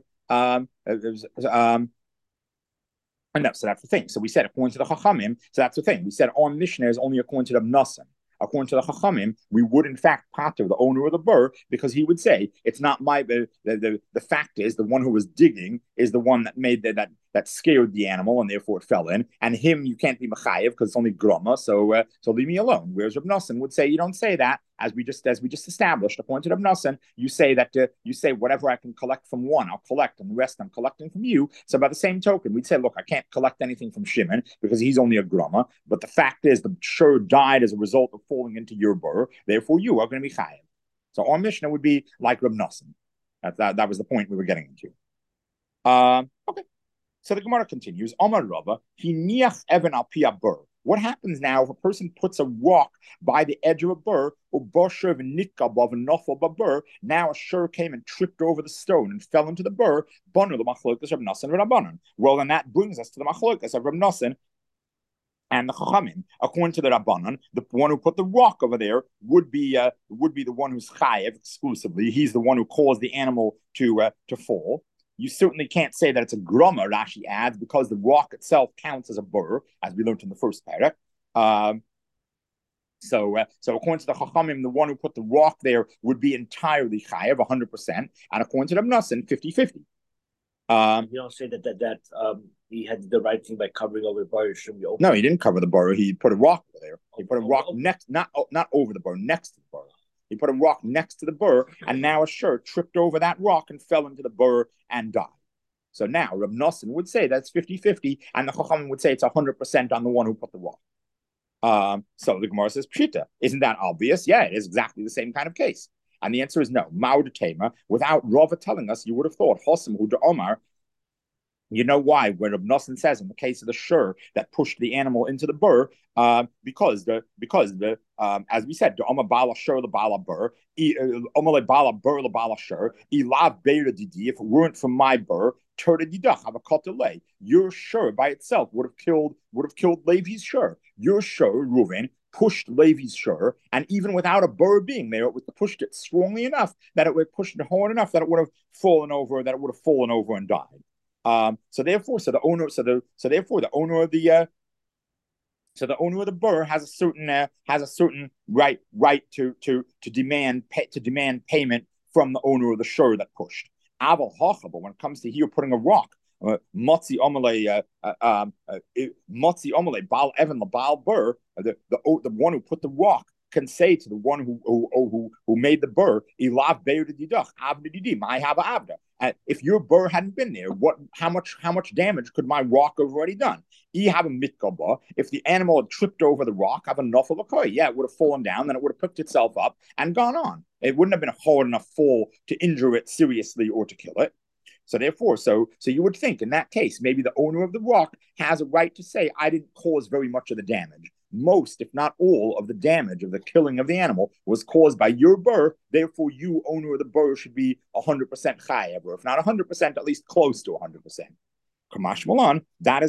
And so that's the thing. So we said according to the Chachamim. So that's the thing. We said our Mishnah is only according to the Nosson. According to the Chachamim, we would in fact pater the owner of the burr, because he would say it's not my the fact is the one who was digging is the one that made that scared the animal and therefore it fell in, and him you can't be mechayev because it's only grama, so leave me alone. Whereas Rav Nosson would say you don't say that, as we just established. According to Rav Nosson, you say that you say whatever I can collect from one I'll collect, and the rest I'm collecting from you. So by the same token, we'd say, look, I can't collect anything from Shimon because he's only a grama, but the fact is the shur died as a result of falling into your burr, therefore you are going to be chayev. So our Mishnah would be like Rav Nosson. That was the point we were getting into. Okay. So the Gemara continues. Amar Rava, he niach even al pi burr. What happens now if a person puts a rock by the edge of a burr, now a shur came and tripped over the stone and fell into the burr? Well, then that brings us to the machlokas of Rav Nosson and the Chachamim. According to the Rabbanan, the one who put the rock over there would be the one who's chayev exclusively. He's the one who caused the animal to fall. You certainly can't say that it's a grama, Rashi adds, because the rock itself counts as a burr, as we learned in the first parak. So according to the Chachamim, the one who put the rock there would be entirely chayev, 100%, and according to the Nosson, 50-50. You don't say that he had the right thing by covering over the burr. No, he didn't cover the burr. He put a rock over there. He put a rock next, not over the burr, next to the burr. He put a rock next to the burr, and now a shur tripped over that rock and fell into the burr and died. So now Rav Nosson would say that's 50-50, and the Chachamim would say it's 100% on the one who put the rock. So the Gemara says, Pshita, isn't that obvious? Yeah, it is exactly the same kind of case. And the answer is no. Ma'ud without Rava telling us, you would have thought, Hosam Hu Omar. You know why? When Rav Nosson says in the case of the shur that pushed the animal into the burr, because as we said, the Omar Bala Shur the Bala Burr, Omar Bala Burr the Bala Shur, Ilav Beira Didi. If it weren't from my burr, Turda Didach have a kotele. Your shur by itself would have killed Levi's shur. Your shur, Reuven, pushed Levi's shur, and even without a burr being there, it would have pushed it strongly enough that it would push it hard enough that it would have fallen over and died. So therefore the owner of the So the owner of the burr has a certain right to demand payment from the owner of the shur that pushed. Aval hacha, but when it comes to here putting a rock, motzi omele bal evan labal burr, the one who put the rock can say to the one who made the burr, ilav beir didach avda didi, my have avda. If your burr hadn't been there, how much damage could my rock have already done? Have a mitkaba. If the animal had tripped over the rock, have enough of a koi. Yeah, it would have fallen down, then it would have picked itself up and gone on. It wouldn't have been a hard enough fall to injure it seriously or to kill it. So therefore, so you would think in that case, maybe the owner of the rock has a right to say, I didn't cause very much of the damage. Most, if not all, of the damage of the killing of the animal was caused by your burr. Therefore, you, owner of the burr, should be 100% chayav, or if not 100%, at least close to 100%. Kamash Malan,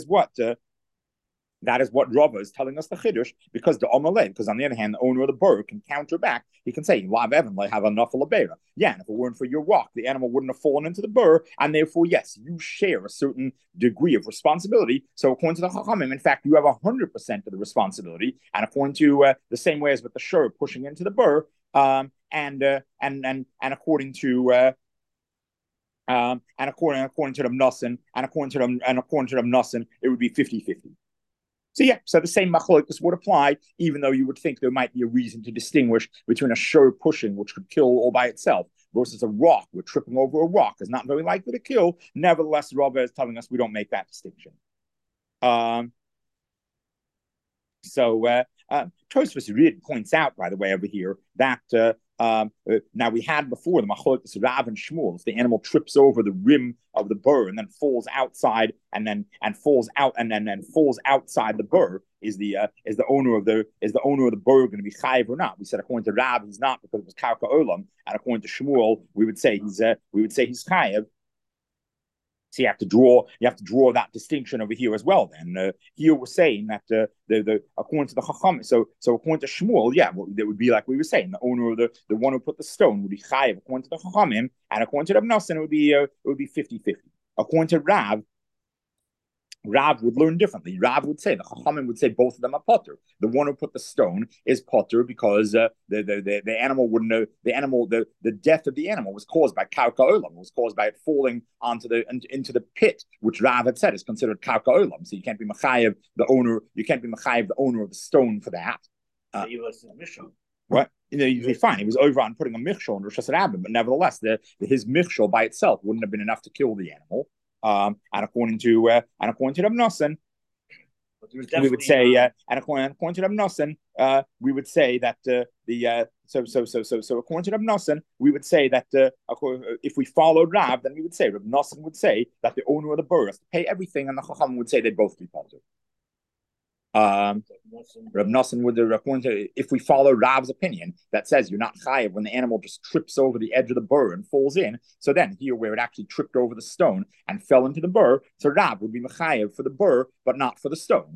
that is what Rava is telling us the chiddush, because the Omaleh, because on the other hand, the owner of the burr can counter back. He can say, Lav Evan, I have enough of labera. Yeah, and if it weren't for your rock, the animal wouldn't have fallen into the burr, and therefore, yes, you share a certain degree of responsibility. So according to the Chachamim, in fact, you have 100% of the responsibility, and according to the same way as with the shur pushing into the burr, and according to and according to the Mnasin, and according to the Mnasin, it would be 50-50. So yeah, so the same machlokes would apply, even though you would think there might be a reason to distinguish between a shur pushing, which could kill all by itself, versus a rock, where tripping over a rock is not very likely to kill. Nevertheless, Rava is telling us we don't make that distinction. Tosfos Rid points out, by the way, over here that now we had before the machlokes Rav and Shmuel. If the animal trips over the rim of the burr and then falls outside, and falls outside the burr, is the owner of the burr going to be chayiv or not? We said according to Rav he's not, because it was karka olam, and according to Shmuel we would say he's chayiv. So you have to draw that distinction over here as well. Then here we're saying that the according to the Chacham, so according to Shmuel, yeah, well, it would be like we were saying, the owner of the one who put the stone would be chayiv according to the Chachamim, and according to the Mnasin it would be 50-50. According to Rav would learn differently. Rav would say, the Chachamim would say both of them are potter. The one who put the stone is potter because the animal wouldn't have, the death of the animal was caused by karka olam, was caused by it falling into the pit, which Rav had said is considered karka olam. So you can't be mechayev the owner of the stone for that. He was what? You'd be fine. He was over on putting a michshol in Rosh Hashanah, but nevertheless, his michshol by itself wouldn't have been enough to kill the animal. And according to the Mnasin, we would say, and according to the Mnasin, we would say that so according to the Mnasin, we would say that if we followed Rav, then we would say Rav Mnasin would say that the owner of the burr has to pay everything, and the Chacham would say they'd both be potter. Rav Nosson would, according to, if we follow Rav's opinion that says you're not chayiv when the animal just trips over the edge of the burr and falls in, so then here where it actually tripped over the stone and fell into the burr, so Rav would be mechayiv for the burr but not for the stone.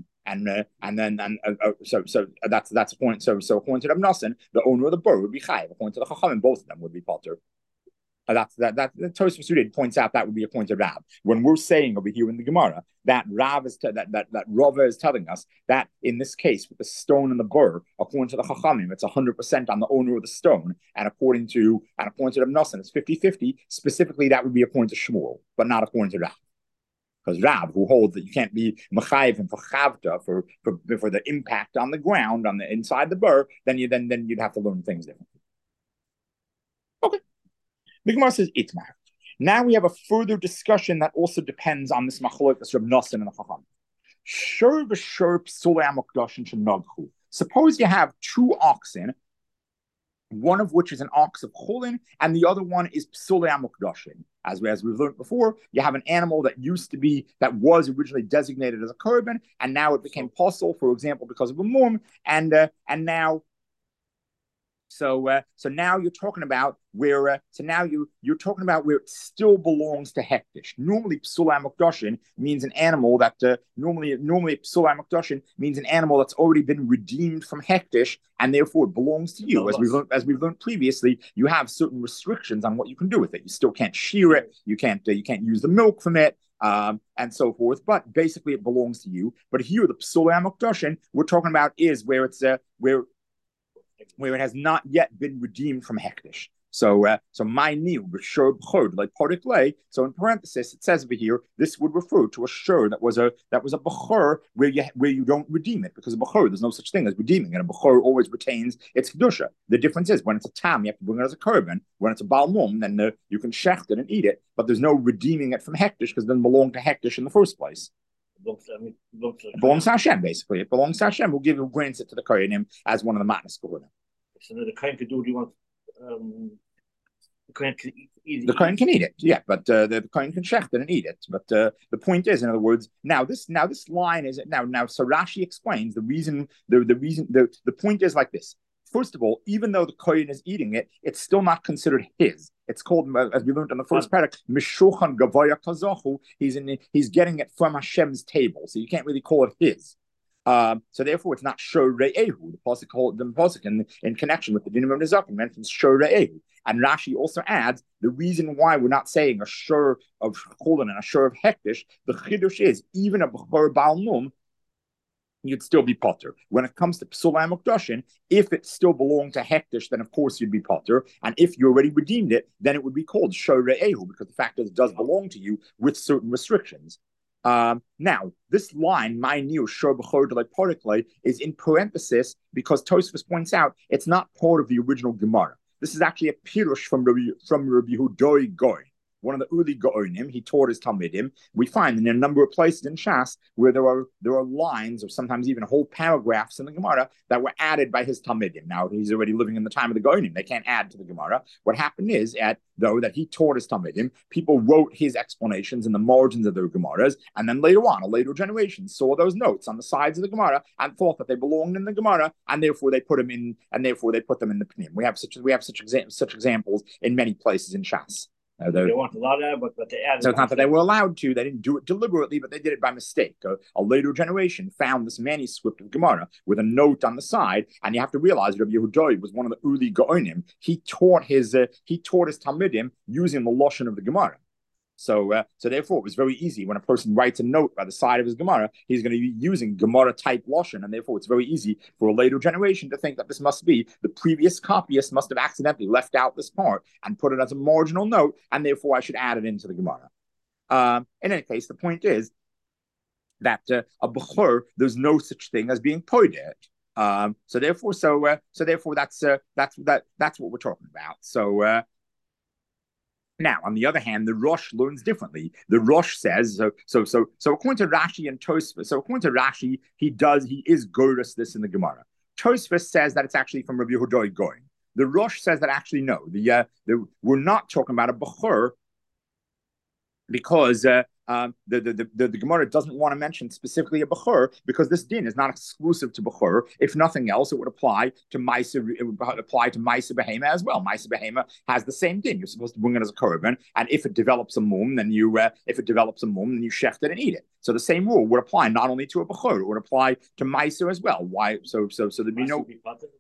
So that's a point. So according to Rav Nosson, the owner of the burr would be chayiv. According to the Chachamim, both of them would be potter. That Tosfos Rid points out that would be a point of Rav. When we're saying over here in the Gemara that Rava is telling us that in this case with the stone and the burr, according to the Chachamim, it's 100% on the owner of the stone, and according to the Mnasin, it's 50-50. Specifically, that would be a point of Shmuel, but not according to Rav. Because Rav, who holds that you can't be mechayiv and for chavta for the impact on the ground on the inside the burr, then you'd have to learn things differently. Okay. The Gemara says itmar. Now we have a further discussion that also depends on this machlokes Reb Nosson and the Chacham. Shur v'shur psulei hamokdashin shenagchu. Suppose you have two oxen, one of which is an ox of chulin, and the other one is psulei hamokdashin. As we've learned before, you have an animal that was originally designated as a korban, and now it became possible, for example, because of a mum, and now. So now you're talking about where it still belongs to hektish. Normally, psulei hamokdashin means an animal that normally psulei hamokdashin means an animal that's already been redeemed from hektish and therefore it belongs to you. As we've learned previously, you have certain restrictions on what you can do with it. You still can't shear it. You can't use the milk from it. and so forth. But basically, it belongs to you. But here, the psulei hamukdashin we're talking about is where it's where it has not yet been redeemed from hektish. So my new like particle. So in parenthesis, it says over here this would refer to a shur that was a bechor where you don't redeem it, because a bechor there's no such thing as redeeming, and a bechor always retains its kedusha. The difference is when it's a tam, you have to bring it as a korban. When it's a balmum, then you can shecht it and eat it, but there's no redeeming it from hektish because it doesn't belong to hektish in the first place. It belongs to Hashem, basically. It belongs to Hashem. We'll grants it to the Kohanim as one of the matnas Kohanim. So the Kohen could do what he wants. The Kohen can eat it. The Kohen can eat it, yeah, but the Kohen can shecht it and eat it. But the point is, in other words, now this line is now. So Rashi explains the reason. The point is like this. First of all, even though the Kohen is eating it, it's still not considered his. It's called, as we learned in the first parak, Mishulchan Gavaya Kazahu. He's getting it from Hashem's table, so you can't really call it his. So therefore, it's not Shor Re'ehu. The pasuk in connection with the Dinim of Nezakim mentions Shor Re'ehu. And Rashi also adds the reason why we're not saying a Shor of Cholin and a Shor of Hektish. The Chidush is even a Bechor Baal Mum, you'd still be potter. When it comes to psulei hamukdashin, if it still belonged to hektish, then of course you'd be potter. And if you already redeemed it, then it would be called shor re'ehu, because the fact is it does belong to you with certain restrictions. Now, this line, my new shor b'chor delay particle, is in parenthesis because Tosfos points out it's not part of the original Gemara. This is actually a pirush from Rabbi Yehudai Goy, one of the early Gaonim. He taught his Talmidim. We find in a number of places in Shas where there are lines or sometimes even whole paragraphs in the Gemara that were added by his Talmidim. Now he's already living in the time of the Gaonim; they can't add to the Gemara. What happened is, that he taught his Talmidim, people wrote his explanations in the margins of their Gemaras, and then later on, a later generation saw those notes on the sides of the Gemara and thought that they belonged in the Gemara, and therefore they put them in, and therefore they put them in the Pnim. We have such examples in many places in Shas. They weren't allowed to, but they added. So it's not that they were allowed to; they didn't do it deliberately, but they did it by mistake. A later generation found this manuscript of Gemara with a note on the side, and you have to realize Rabbi Yehudai was one of the early Gaonim. He taught his Talmidim using the lashon of the Gemara. So therefore, it was very easy when a person writes a note by the side of his Gemara, he's going to be using Gemara type lashon, and therefore it's very easy for a later generation to think that this must be the previous copyist must have accidentally left out this part and put it as a marginal note, and therefore I should add it into the Gemara. In any case, the point is that a bechor, there's no such thing as being poidet. So therefore, that's what we're talking about. So. Now, on the other hand, the Rosh learns differently. The Rosh says, so according to Rashi and Tosfos, he is Goras this in the Gemara. Tosfos says that it's actually from Rabbi Yehudai going. The Rosh says that actually no, we're not talking about a Bechor because the Gemara doesn't want to mention specifically a Bechor because this din is not exclusive to Bechor. If nothing else, it would apply to Maisa. It would apply to Maisa Behema as well. Maisa Behema has the same din. You're supposed to bring it as a korban, and if it develops a mum, then you shecht it and eat it. So the same rule would apply not only to a Bechor, it would apply to Maisa as well. Why? So there'd be no.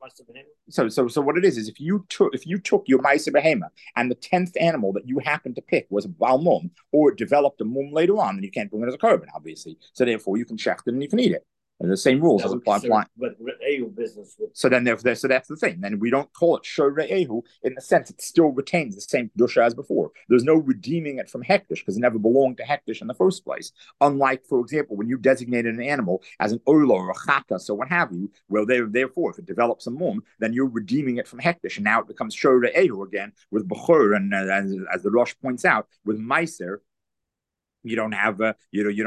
So what it is if you took your Maisa Behema and the 10th animal that you happened to pick was a Baal Mum, or it developed a mum later on, then you can't bring it as a korban, obviously. So therefore, you can shecht it and you can eat it. And the same rules apply. But Re'ehu business. So that's the thing. Then we don't call it Shor Re'ehu in the sense it still retains the same kedusha as before. There's no redeeming it from hektish because it never belonged to hektish in the first place. Unlike, for example, when you designated an animal as an ola or a chata, so what have you, well, therefore, if it develops a mum, then you're redeeming it from hektish, and now it becomes Shor Re'ehu again with bechor, and as the Rosh points out, with meiser, you don't have that.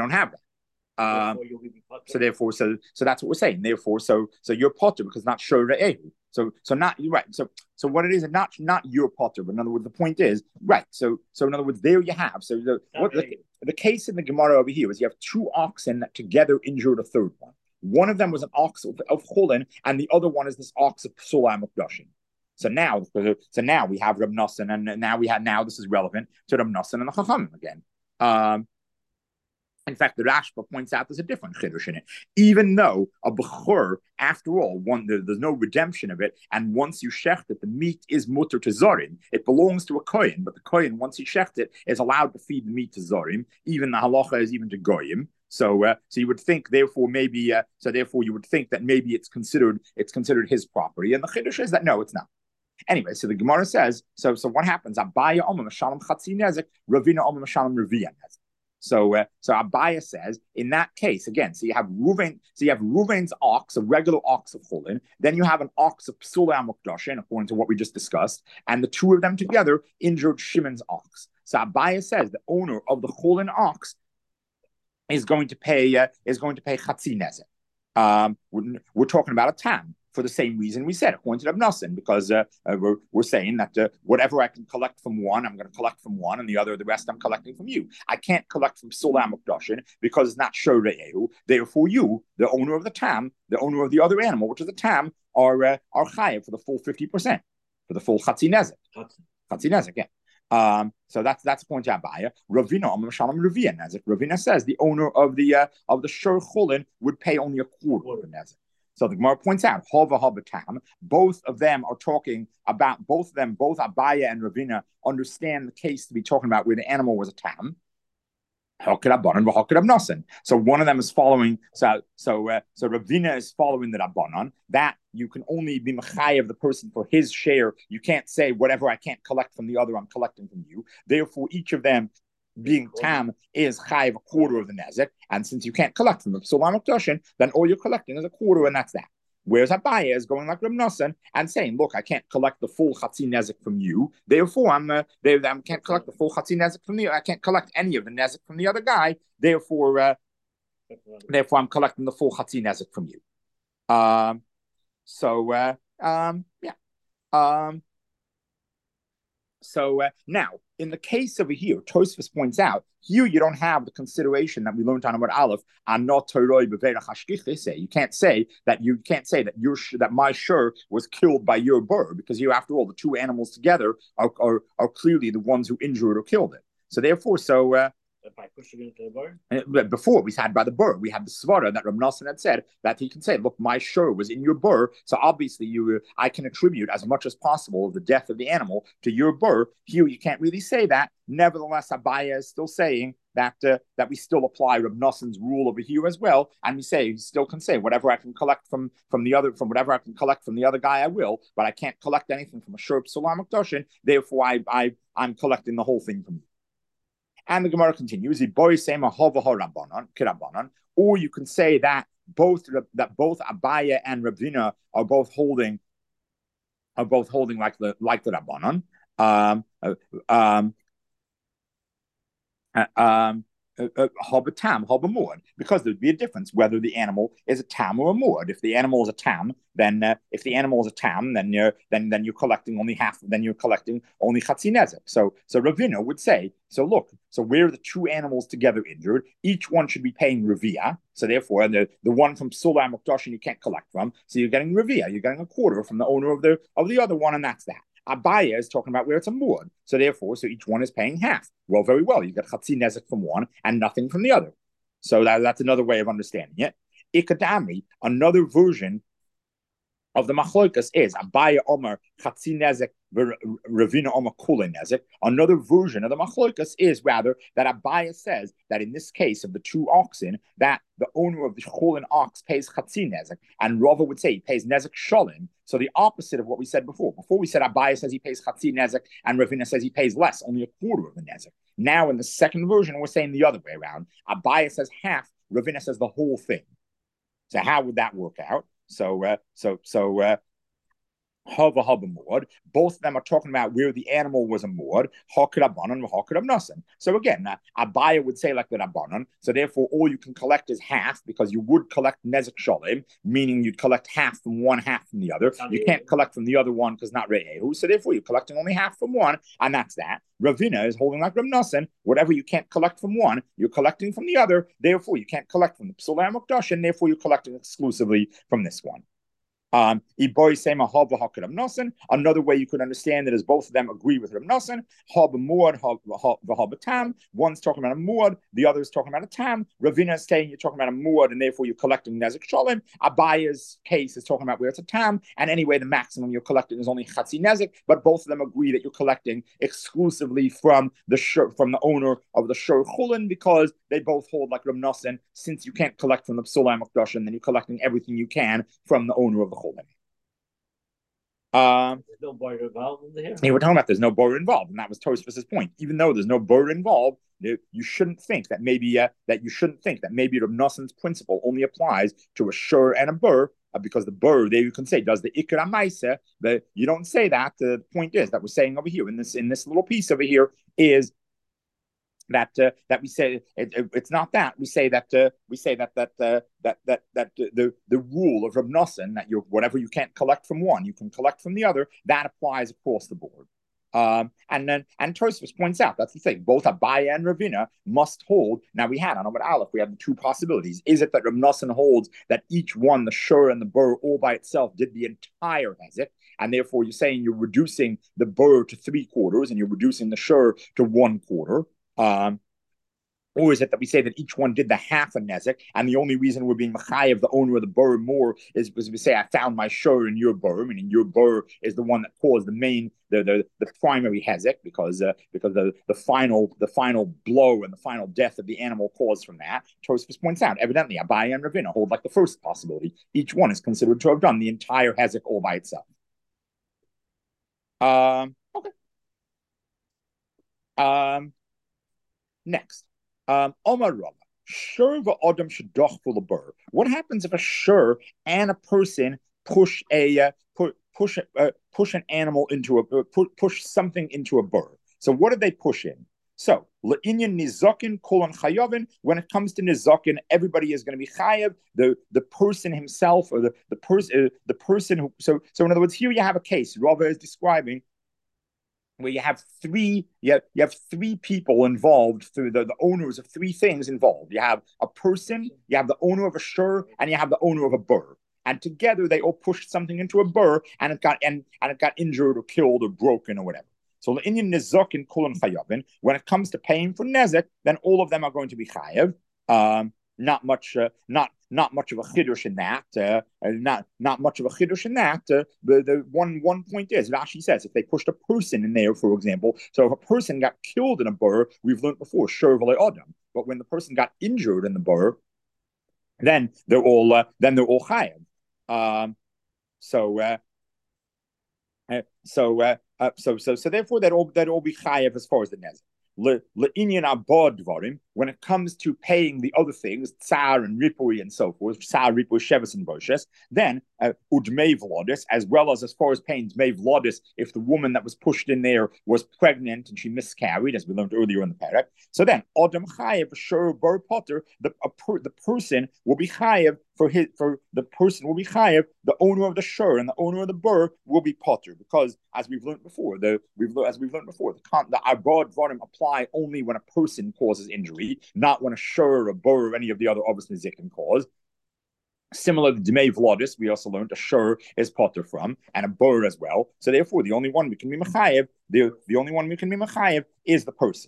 So therefore, so that's what we're saying. Therefore, so you're potter because not Shor Re'ehu. So not you're right. So what it is, not your potter, but in other words, the point is right. So in other words, there you have. So the case in the Gemara over here is you have two oxen that together injured a third one. One of them was an ox of cholin, and the other one is this ox of psulei hamukdashin. So now we have Reb Nosson, and now this is relevant to Reb Nosson and the Chachamim again. In fact, the Rashba points out there's a different chiddush in it. Even though a bechor, after all, there's no redemption of it, and once you shecht it, the meat is mutter to zorim. It belongs to a kohen, but the kohen, once he shecht it, is allowed to feed the meat to zorim. Even the halacha is even to goyim. So you would think, therefore, therefore you would think that maybe it's considered his property, and the chiddush is that no, it's not. Anyway, so the Gemara says, so what happens? Abaya Omer Mashalom Chatzi Nezek, Ravina Omer Mashalom Revia Nezek. So Abaya says, in that case, again, so you have Ruvain's ox, a regular ox of Chulin, then you have an ox of Psula Amukdoshin, according to what we just discussed, and the two of them together injured Shimon's ox. So Abaya says the owner of the Chulin ox is going to pay Chatzi Nezek. We're talking about a tam, for the same reason we said, according to Reb Nosson, because we're saying that whatever I can collect from one, I'm going to collect from one, and the rest I'm collecting from you. I can't collect from Sulam Ukdoshin because it's not Shore'ehu. Therefore, you, the owner of the tam, the owner of the other animal, which is the tam, are chayav for the full 50%, for the full Chatzi Nezek. Chatzi Nezek, yeah. So that's point to Abaya. Ravina Shalom Ravia Nezek. Ravina says the owner of the Shor Chulin would pay only a quarter of the Nezek. So the Gemara points out, both of them are talking about, both Abaya and Ravina understand the case to be talking about where the animal was a tam. So one of them is following, so Ravina is following the Rabbanon, that you can only be mechayev the person for his share. You can't say whatever I can't collect from the other, I'm collecting from you. Therefore, each of them being tam is chayiv a quarter of the nezek, and since you can't collect from the Psulam Ukdoshin, then all you're collecting is a quarter, and that's that. Whereas Abaya is going like Reb Nosson and saying, look, I can't collect the full Chatzi Nezek from you, therefore I can't collect the full Chatzi Nezek from you, I can't collect any of the Nezek from the other guy, therefore I'm collecting the full Chatzi Nezek from you. Now, in the case over here, Tosfos points out, here you don't have the consideration that we learned on Amud Aleph, you can't say that my shur was killed by your burr, because you, after all, the two animals together are clearly the ones who injured or killed it. So therefore, by pushing into the burr? Before we had by the burr, we had the svara that Reb Nosson had said that he can say, look, my shur was in your burr, so obviously I can attribute as much as possible of the death of the animal to your burr. Here you can't really say that. Nevertheless, Abaya is still saying that we still apply Reb Nosson's rule over here as well, and we still can say whatever I can collect from whatever I can collect from the other guy, I will, but I can't collect anything from a shur Psulam Ukdoshin. Therefore, I'm collecting the whole thing from you. And the Gemara continues, or you can say that both Abaya and Ravina are both holding like the Rabbanon. Because there'd be a difference whether the animal is a tam or a muad. If the animal is a tam, then you're collecting only half. Then you're collecting only chatzi nezek. So Ravina would say, so look, so where the two animals together injured, each one should be paying revia. So therefore, the one from Sulam Ukdoshin you can't collect from. So you're getting revia. You're getting a quarter from the owner of the other one, and that's that. Abaya is talking about where it's a muad. So therefore, each one is paying half. Well, very well. You get chatzi nezek from one and nothing from the other. So that's another way of understanding it. Ikadami, another version of the machlokas is Abaya Omer chatzi nezek, Ravina Omer kule nezek. Another version of the machlokas is rather that Abaya says that in this case of the two oxen, that the owner of the chulin ox pays chatzi nezek, and Rava would say he pays nezek sholin. So the opposite of what we said before. Before we said Abaya says he pays chatzi nezek, and Ravina says he pays less, only a quarter of the nezek. Now in the second version, we're saying the other way around. Abaya says half, Ravina says the whole thing. So how would that work out? Hava muad. Both of them are talking about where the animal was a muad. Hakir Rabbanon, Hakir Reb Nosson. So again, Abaya would say like the Rabbanon. So therefore, all you can collect is half, because you would collect nezek shalim, meaning you'd collect half from one, half from the other. You can't collect from the other one because not re'ehu. So therefore, you're collecting only half from one, and that's that. Ravina is holding like Reb Nosson. Whatever you can't collect from one, you're collecting from the other. Therefore, you can't collect from the Psulam Ukdoshin. Therefore, you're collecting exclusively from this one. Another way you could understand it is both of them agree with Reb Nosson. One's talking about a muad, the other is talking about a tam. Ravina is saying you're talking about a muad, and therefore you're collecting nezek shalom. Abaya's case is talking about where it's a tam, and anyway, the maximum you're collecting is only chatzi nezek. But both of them agree that you're collecting exclusively from the owner of the shur chulin, because they both hold like Reb Nosson. Since you can't collect from the psulei makdashim, then you're collecting everything you can from the owner of the chulin. There's no border involved in here. We're talking about there's no border involved, and that was Tosfos's point. Even though there's no border involved, you shouldn't think that maybe Reb Nosson's principle only applies to a shur and a bur, because the bur, there you can say, does the ikra ma'aseh, but you don't say that. The point is that we're saying over here in this little piece over here is that we say it's not that we say that the rule of Reb Nosson that whatever you can't collect from one, you can collect from the other, that applies across the board. And Tosfos points out that's the thing. Both Abaya and Ravina must hold. Now we had on Amud Aleph, we had the two possibilities. Is it that Reb Nosson holds that each one, the shur and the bur, all by itself did the entire hezek, and therefore you're saying you're reducing the bur to 3/4 and you're reducing the shur to 1/4? Or is it that we say that each one did the half a nezek, and the only reason we're being machayev the owner of the bur more is because we say I found my shur in your bur, meaning your bur is the one that caused the primary hezek, because the final blow and the final death of the animal caused from that. Tosfos points out evidently Abaya and Ravina hold like the first possibility. Each one is considered to have done the entire hezek all by itself. Okay. Next. Omar Rava, shur v'odam shedoch v'lebur. What happens if a shur and a person push an animal into push something into a bur? So what did they push in? So le'inyan nizakin kolon chayavin. When it comes to nizakin, everybody is going to be chayav. The person himself, or the person who. So in other words, here you have a case. Rava is describing where you have three people involved, through the owners of three things involved. You have a person, you have the owner of a shur, and you have the owner of a bur. And together they all pushed something into a bur, and it got injured or killed or broken or whatever. So the Indian nizak in kulon chayavin. When it comes to paying for nezek, then all of them are going to be chayav. Not much of a chiddush in that. Not much of a chiddush in that. The one point is, Rashi says, if they pushed a person in there, for example, so if a person got killed in a bur, we've learned before, shur v'le adam. But when the person got injured in the bur, then they're all chayav. So therefore that all be chayav as far as the nezek. When it comes to paying the other things, tsar and ripui and so forth, tsar, ripui, shevis and boshes, then udmei vlodis, as well as far as paying dmei vlodis, if the woman that was pushed in there was pregnant and she miscarried, as we learned earlier in the parak. So then adam chayev shur bar potter, the person will be chayev the owner of the shur and the owner of the bur will be potter, because as we've learned before, the arbad varim apply only when a person causes injury, not when a shur, a bur, or any of the other obviously can cause. Similar to Dmei Vlodis, we also learned a shur is potter from, and a bur as well. So therefore, the only one we can be mechayev, the only one we can be mechayev is the person.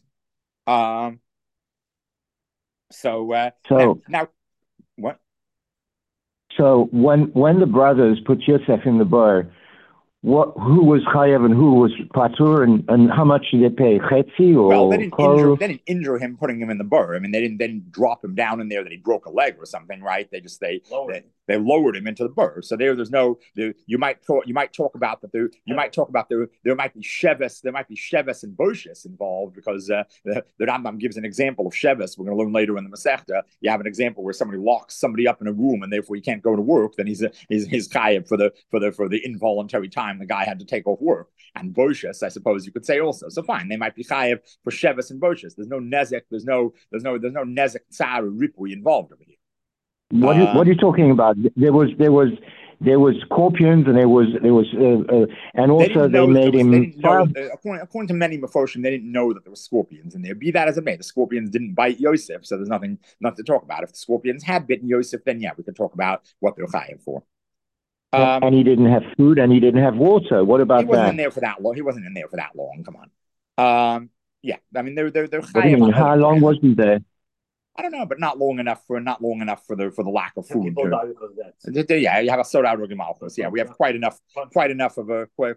Now what? So when the brothers put Yosef in the bar, who was chayav and who was patur, and how much did they pay? Chetzi or well, they didn't injure him putting him in the bar. I mean, they didn't drop him down in there that he broke a leg or something, right? They lowered him into the bar. So there's no. You might talk about that. There might be sheves and boshes involved, because the Rambam gives an example of sheves. We're going to learn later in the Masechta. You have an example where somebody locks somebody up in a room and therefore he can't go to work. Then he's chayav for the involuntary time the guy had to take off work. And boshes, I suppose you could say also. So fine, they might be chayav for sheves and boshes. There's no nezek. There's no nezek tsar or ripui involved over here. What are you talking about? There was scorpions, and there was and also they made him. According to many Mefoshim, they didn't know that there were scorpions in there. Be that as it may, the scorpions didn't bite Yosef, so there's nothing to talk about. If the scorpions had bitten Yosef, then yeah, we could talk about what they're chayav for. And he didn't have food, and he didn't have water. What about that? He wasn't in there for that long. He wasn't in there for that long. Come on. Yeah. I mean, they're What do you mean? How long was he there? I don't know, but not long enough for the lack of food. Yeah, you have a soda malchus. Yeah, we have quite enough of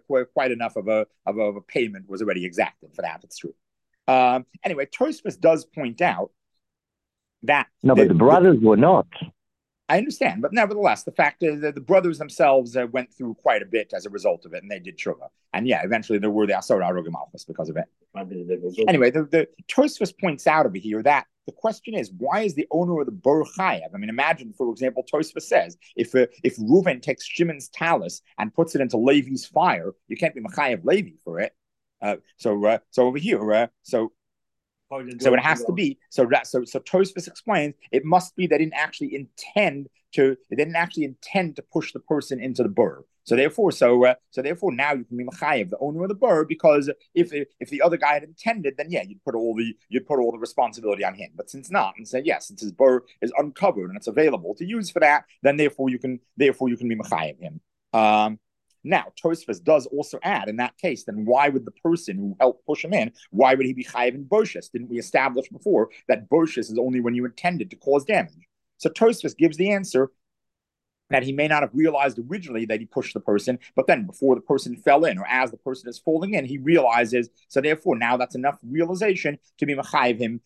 a payment was already exacted for that. It's true. Anyway, Tosfos does point out that but the brothers were not. I understand, but nevertheless, the fact is that the brothers themselves went through quite a bit as a result of it, and they did tshuva. And yeah, eventually there were the Asor Arogim Malchus because of it. Anyway, the Tosfos points out over here that the question is, why is the owner of the Bor Chayav? I mean, imagine, for example, Tosfos says, if Reuven takes Shimon's talus and puts it into Levi's fire, you can't be Mechayev Levi for it. So over here, so it has to be so Tosfos explains it must be they didn't actually intend to push the person into the bur. So therefore now you can be mechayev the owner of the bur, because if the other guy had intended, then yeah, you'd put all the responsibility on him. But since not, and say yes, since his bur is uncovered and it's available to use for that, then therefore you can be mechayev him. Now, Tosfos does also add, in that case, then why would the person who helped push him in, why would he be chayiv in boshus? Didn't we establish before that boshus is only when you intended to cause damage? So Tosfos gives the answer that he may not have realized originally that he pushed the person, but then before the person fell in, or as the person is falling in, he realizes. So therefore, now that's enough realization to be mechayiv him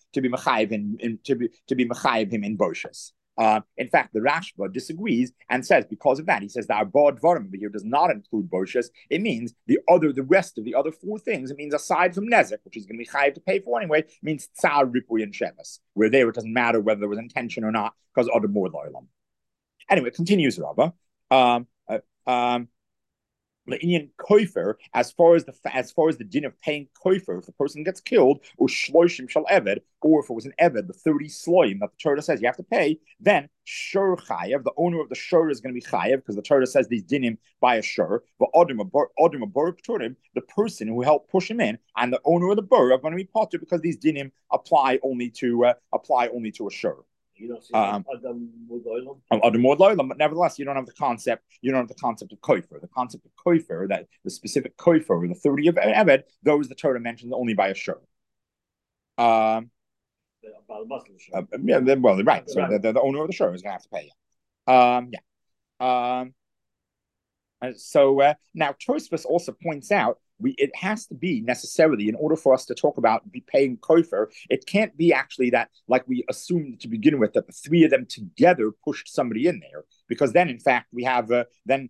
in boshus. In fact, the Rashba disagrees and says, because of that, he says that our Abba Dvarim over here does not include boshus. It means the rest of the other four things. It means aside from nezek, which he's going to be chayiv to pay for anyway, it means tsar, ripui, and shevis, where there it doesn't matter whether there was intention or not, because other more loyal. Anyway, continues Rabba. Le'inyan koifer, as far as the din of paying koifer, if the person gets killed, or shloishim shal eved, or if it was an eved, the 30 sloim that the Torah says you have to pay, then shur chayev, the owner of the shur is going to be chayev, because the Torah says these dinim by a shur. But odim pturim, the person who helped push him in, and the owner of the bur are going to be potter, because these dinim apply only to a shur. You don't see Adam but nevertheless, you don't have the concept of koifer. The concept of koifer, that the specific koifer, the 30 of Eved, those the Torah mentions only by a shur. Right. So the owner of the shur is going to have to pay you. Now Tosfos also points out it has to be necessarily, in order for us to talk about be paying kofer, it can't be actually that, like we assumed to begin with, that the three of them together pushed somebody in there, because then in fact we have the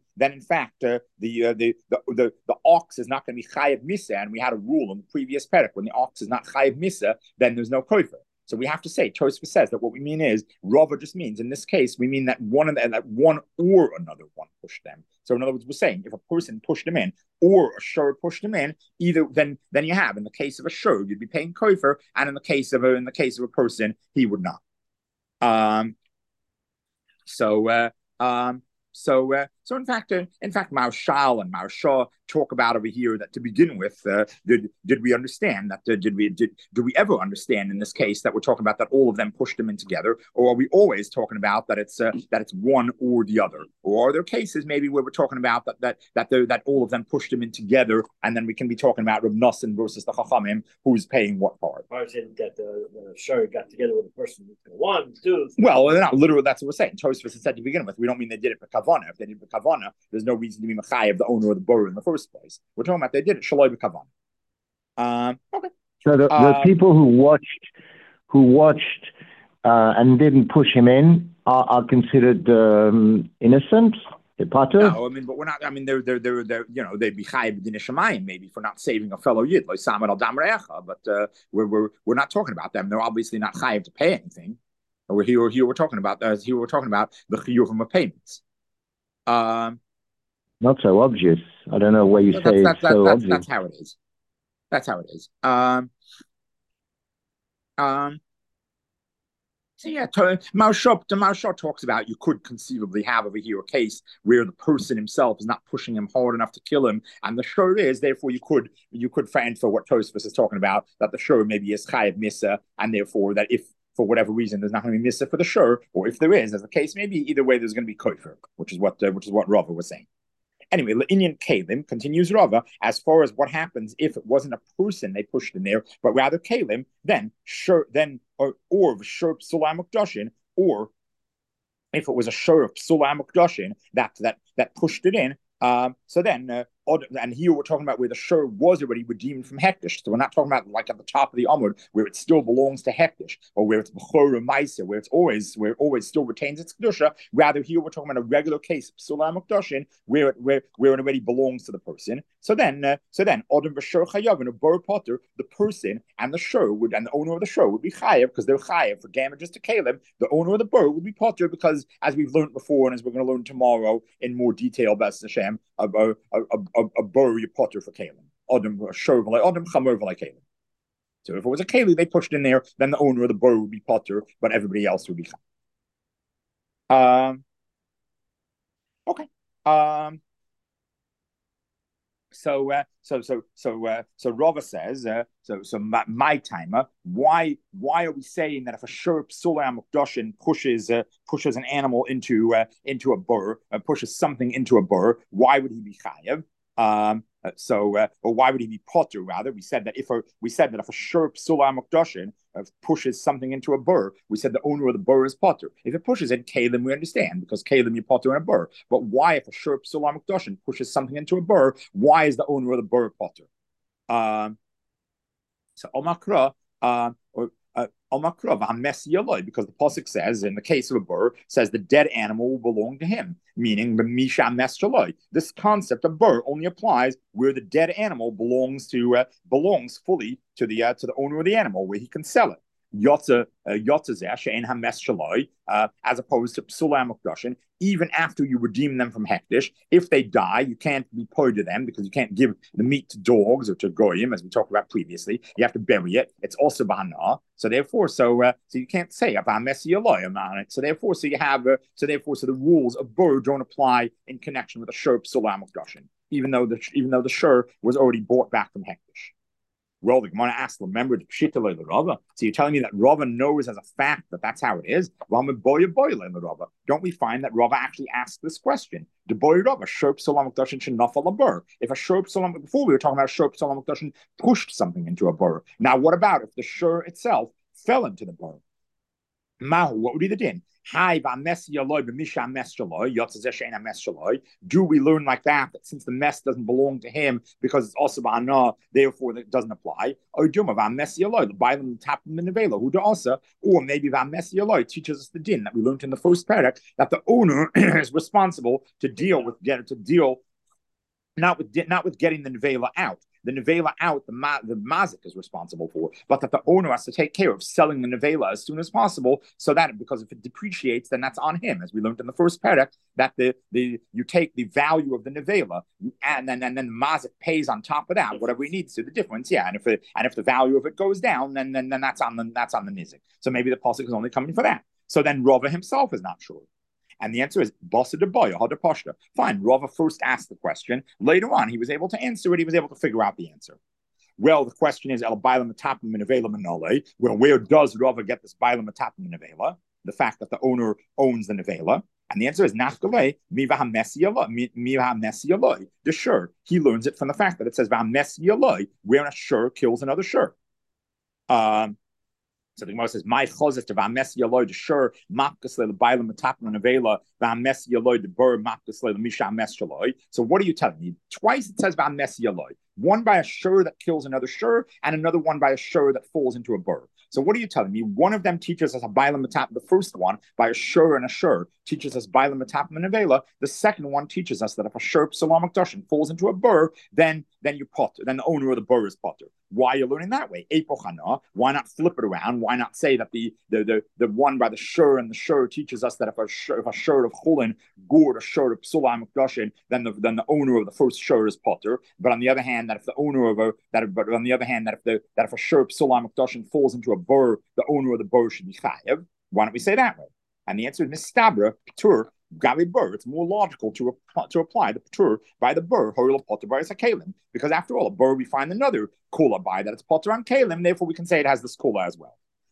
ox is not going to be chayiv misa, and we had a rule in the previous perek, when the ox is not chayiv misa, then there's no kofer. So we have to say, Tosfos says that what we mean is, Rava just means, in this case, we mean that one or another one pushed them. So in other words, we're saying, if a person pushed him in, or a shur pushed him in, either then you have, in the case of a shur, you'd be paying kofer, and in the case of a person, he would not. So in fact, Marshal and Marsha talk about over here that to begin with, did we understand that? Did we ever understand in this case that we're talking about that all of them pushed them in together, or are we always talking about that it's one or the other, or are there cases maybe where we're talking about that all of them pushed them in together, and then we can be talking about Reb Nosson versus the Chachamim, who's paying what part? I was saying that the shur got together with the person 1, 2. Well, they're not literally. That's what we're saying. Tosfos said to begin with, we don't mean they did it for kavana. If they did it for kavana, there's no reason to be mechayev the owner of the borough in the first place. We're talking about they did it shaloi b'kavana. Okay. So the people who watched and didn't push him in are considered innocent. No, I mean, but we're not. I mean, they're they'd be chayiv b'din shamayim maybe for not saving a fellow yid like samad al dam re'echa, but we're not talking about them. They're obviously not chayiv to pay anything. Here we're talking about the chiyuvim of payments. Not so obvious. I don't know where you say it's so obvious. That's how it is. That's how it is. So yeah, Marsha talks about you could conceivably have over here a case where the person himself is not pushing him hard enough to kill him, and the shur is therefore you could find for what Tosfos is talking about, that the shur maybe is chayiv misa, and therefore that if for whatever reason, there's not going to be misa for the shur, or if there is, as the case may be, either way, there's going to be kofer, which is what Rava was saying. Anyway, Le'inyan Kalim, continues Rava, as far as what happens if it wasn't a person they pushed in there, but rather Kalim, then shur, or shur psula mukdashin, or if it was a shur of psula mukdashin that pushed it in, so then, and here we're talking about where the shur was already redeemed from hektish. So we're not talking about like at the top of the amud where it still belongs to hektish, or where it's b'chor ma'aser, where it always still retains its kedusha. Rather, here we're talking about a regular case psula mukdashin where it already belongs to the person. So then, adam v'shur chayav and a bor potter, the person and the shur and the owner of the shur would be chayav because they're chayav for damages to Caleb. The owner of the bor would be potter because, as we've learned before and as we're going to learn tomorrow in more detail, B'ez Hashem, a bor you potter for Caleb. Adam shur adam chamer v'lay Caleb. So if it was a Keli they pushed in there, then the owner of the bor would be potter, but everybody else would be chayav. Okay. So Rava says, my timer. Why are we saying that if a shur psula mukdashin pushes an animal into a bur, pushes something into a bur, why would he be chayav? Or why would he be potter? Rather, we said that if a shur psula mukdashin pushes something into a bur, we said the owner of the bur is potter. If it pushes in kalim, we understand because kalim you potter in a bur. But why, if a shur psula mukdashin pushes something into a bur, why is the owner of the bur potter? So Omakra, because the pasuk says in the case of a bur, says the dead animal will belong to him, meaning this concept of bur only applies where the dead animal belongs fully to the owner of the animal, where he can sell it. As opposed to psula mukdashin, even after you redeem them from hektish, if they die, you can't be paid to them because you can't give the meat to dogs or to goyim, as we talked about previously. You have to bury it. It's also bahana. So therefore, so you can't say about messy on it. So therefore, so the rules of bur don't apply in connection with a shur psula mukdashin, even though the shur was already bought back from hektish. Well, the Gemara asks, remember the pshita the Rava? So you're telling me that Rava knows as a fact that that's how it is? Don't we find that Rava actually asked this question? The boy Rava, shur psula mukdashin shenafal labur. If a shur psula, before we were talking about shur psula mukdashin pushed something into a bur. Now, what about if the shur itself fell into the bur? Mahu, what would be the din? Do we learn like that since the mess doesn't belong to him because it's also ba'ana, therefore it doesn't apply? Or maybe teaches us the din that we learned in the first paragraph that the owner is responsible to deal not with getting the nevela out. The nevela out, the mazik is responsible for, but that the owner has to take care of selling the nevela as soon as possible, so that because if it depreciates, then that's on him, as we learned in the first parak, that you take the value of the nevela and then the mazik pays on top of that whatever he needs to, the difference, yeah. And if the value of it goes down, then that's on the nizik. So maybe the pasuk is only coming for that. So then Rava himself is not sure. And the answer is Basa de Boya, Hada Pashta. Fine, Rava first asked the question. Later on, he was able to answer it. He was able to figure out the answer. Well, the question is, El Bailam Matapim Minavela Manole. Well, where does Rava get this Bailam Matapim Minavela? The fact that the owner owns the Nevela. And the answer is Nachgale, Mivaha Messi. The shur. He learns it from the fact that it says Messi, where a shur kills another shur. So the Gemara says, "My chozes to v'ames yaloi the shur mapkasle the bailam matapim nevela v'ames yaloi the bur mapkasle the misha ames shaloi." So what are you telling me? Twice it says v'ames yaloi. One by a shur that kills another shur, and another one by a shur that falls into a bur. So what are you telling me? One of them teaches us a bailam matapim. The first one by a shur and a shur teaches us bailam matapim and nevela. The second one teaches us that if a shur psula mukdashin falls into a bur, then you potter. Then the owner of the bur is potter. Why are you learning that way? Why not flip it around? Why not say that the one by the shur and the shur teaches us that if a shur of chulin gored a shur of psula mukdashin, then the owner of the first shur is potter. But on the other hand, that if a shur of psula mukdashin falls into a bur, the owner of the bur should be chayev. Why don't we say that way? And the answer is mistabra ptur gavi bur. It's more logical to apply the ptur by the bur horil potter by a kalim, because after all, a bur we find another kula by that it's potter on kalim. Therefore, we can say it has this kula as well.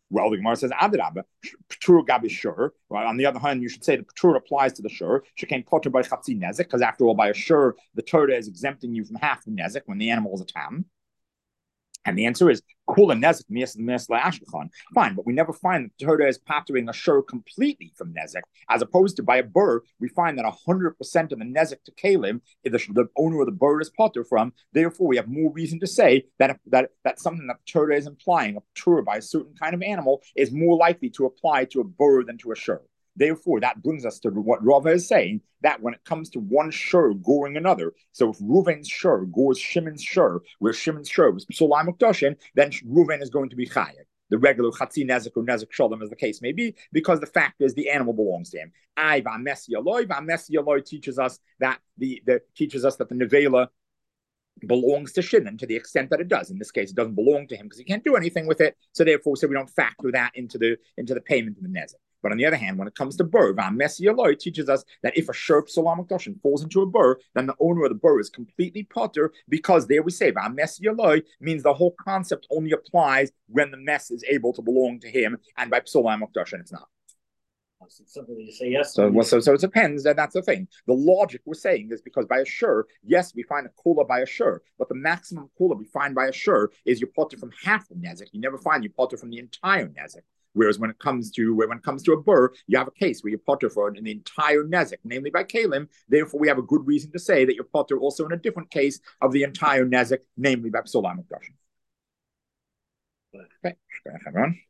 Well, the Gemara says, Adrabah, Patur Gabi Shur. Well, on the other hand, you should say the Patur applies to the Shur. Shekain Potter by Chatzi Nezek, because after all, by a Shur, the Torah is exempting you from half the Nezek when the animal is a tam. And the answer is Kula Nezek Ashkechan. Fine, but we never find that the Torah is pattering a Shur completely from Nezek, as opposed to by a Bur, we find that 100% of the Nezek to Kalim, the owner of the Bur is potter from. Therefore, we have more reason to say that something that the Torah is implying, a Torah by a certain kind of animal, is more likely to apply to a Bur than to a Shur. Therefore, that brings us to what Rava is saying, that when it comes to one shur goring another, so if Reuven's shur gores Shimon's shur, where Shimon's shur was P'sulai Mukdoshin, then Reuven is going to be chayav. The regular Chatzi Nezek or Nezek Shalom, as the case may be, because the fact is the animal belongs to him. V'amesi Aloi teaches us that the Nevela belongs to Shimon to the extent that it does. In this case, it doesn't belong to him because he can't do anything with it. So therefore, we don't factor that into the payment of the Nezek. But on the other hand, when it comes to Bur, Messi Eloi teaches us that if a Shur P'sulam Akdoshin falls into a Bur, then the owner of the Bur is completely potter, because there we say Messi Eloi means the whole concept only applies when the mess is able to belong to him, and by P'sulam Akdoshin it's not. Something that you say yes. So it depends, and that's the thing. The logic we're saying is because by a Shur, yes, we find a Kula by a Shur, but the maximum Kula we find by a Shur is you potter from half the Nezek. You never find you potter from the entire Nezek. Whereas when it comes to a Bur, you have a case where you potter for an entire Nezek, namely by Kalim. Therefore, we have a good reason to say that you potter also in a different case of the entire Nezek, namely by P'sulam Akdoshin. Okay, everyone.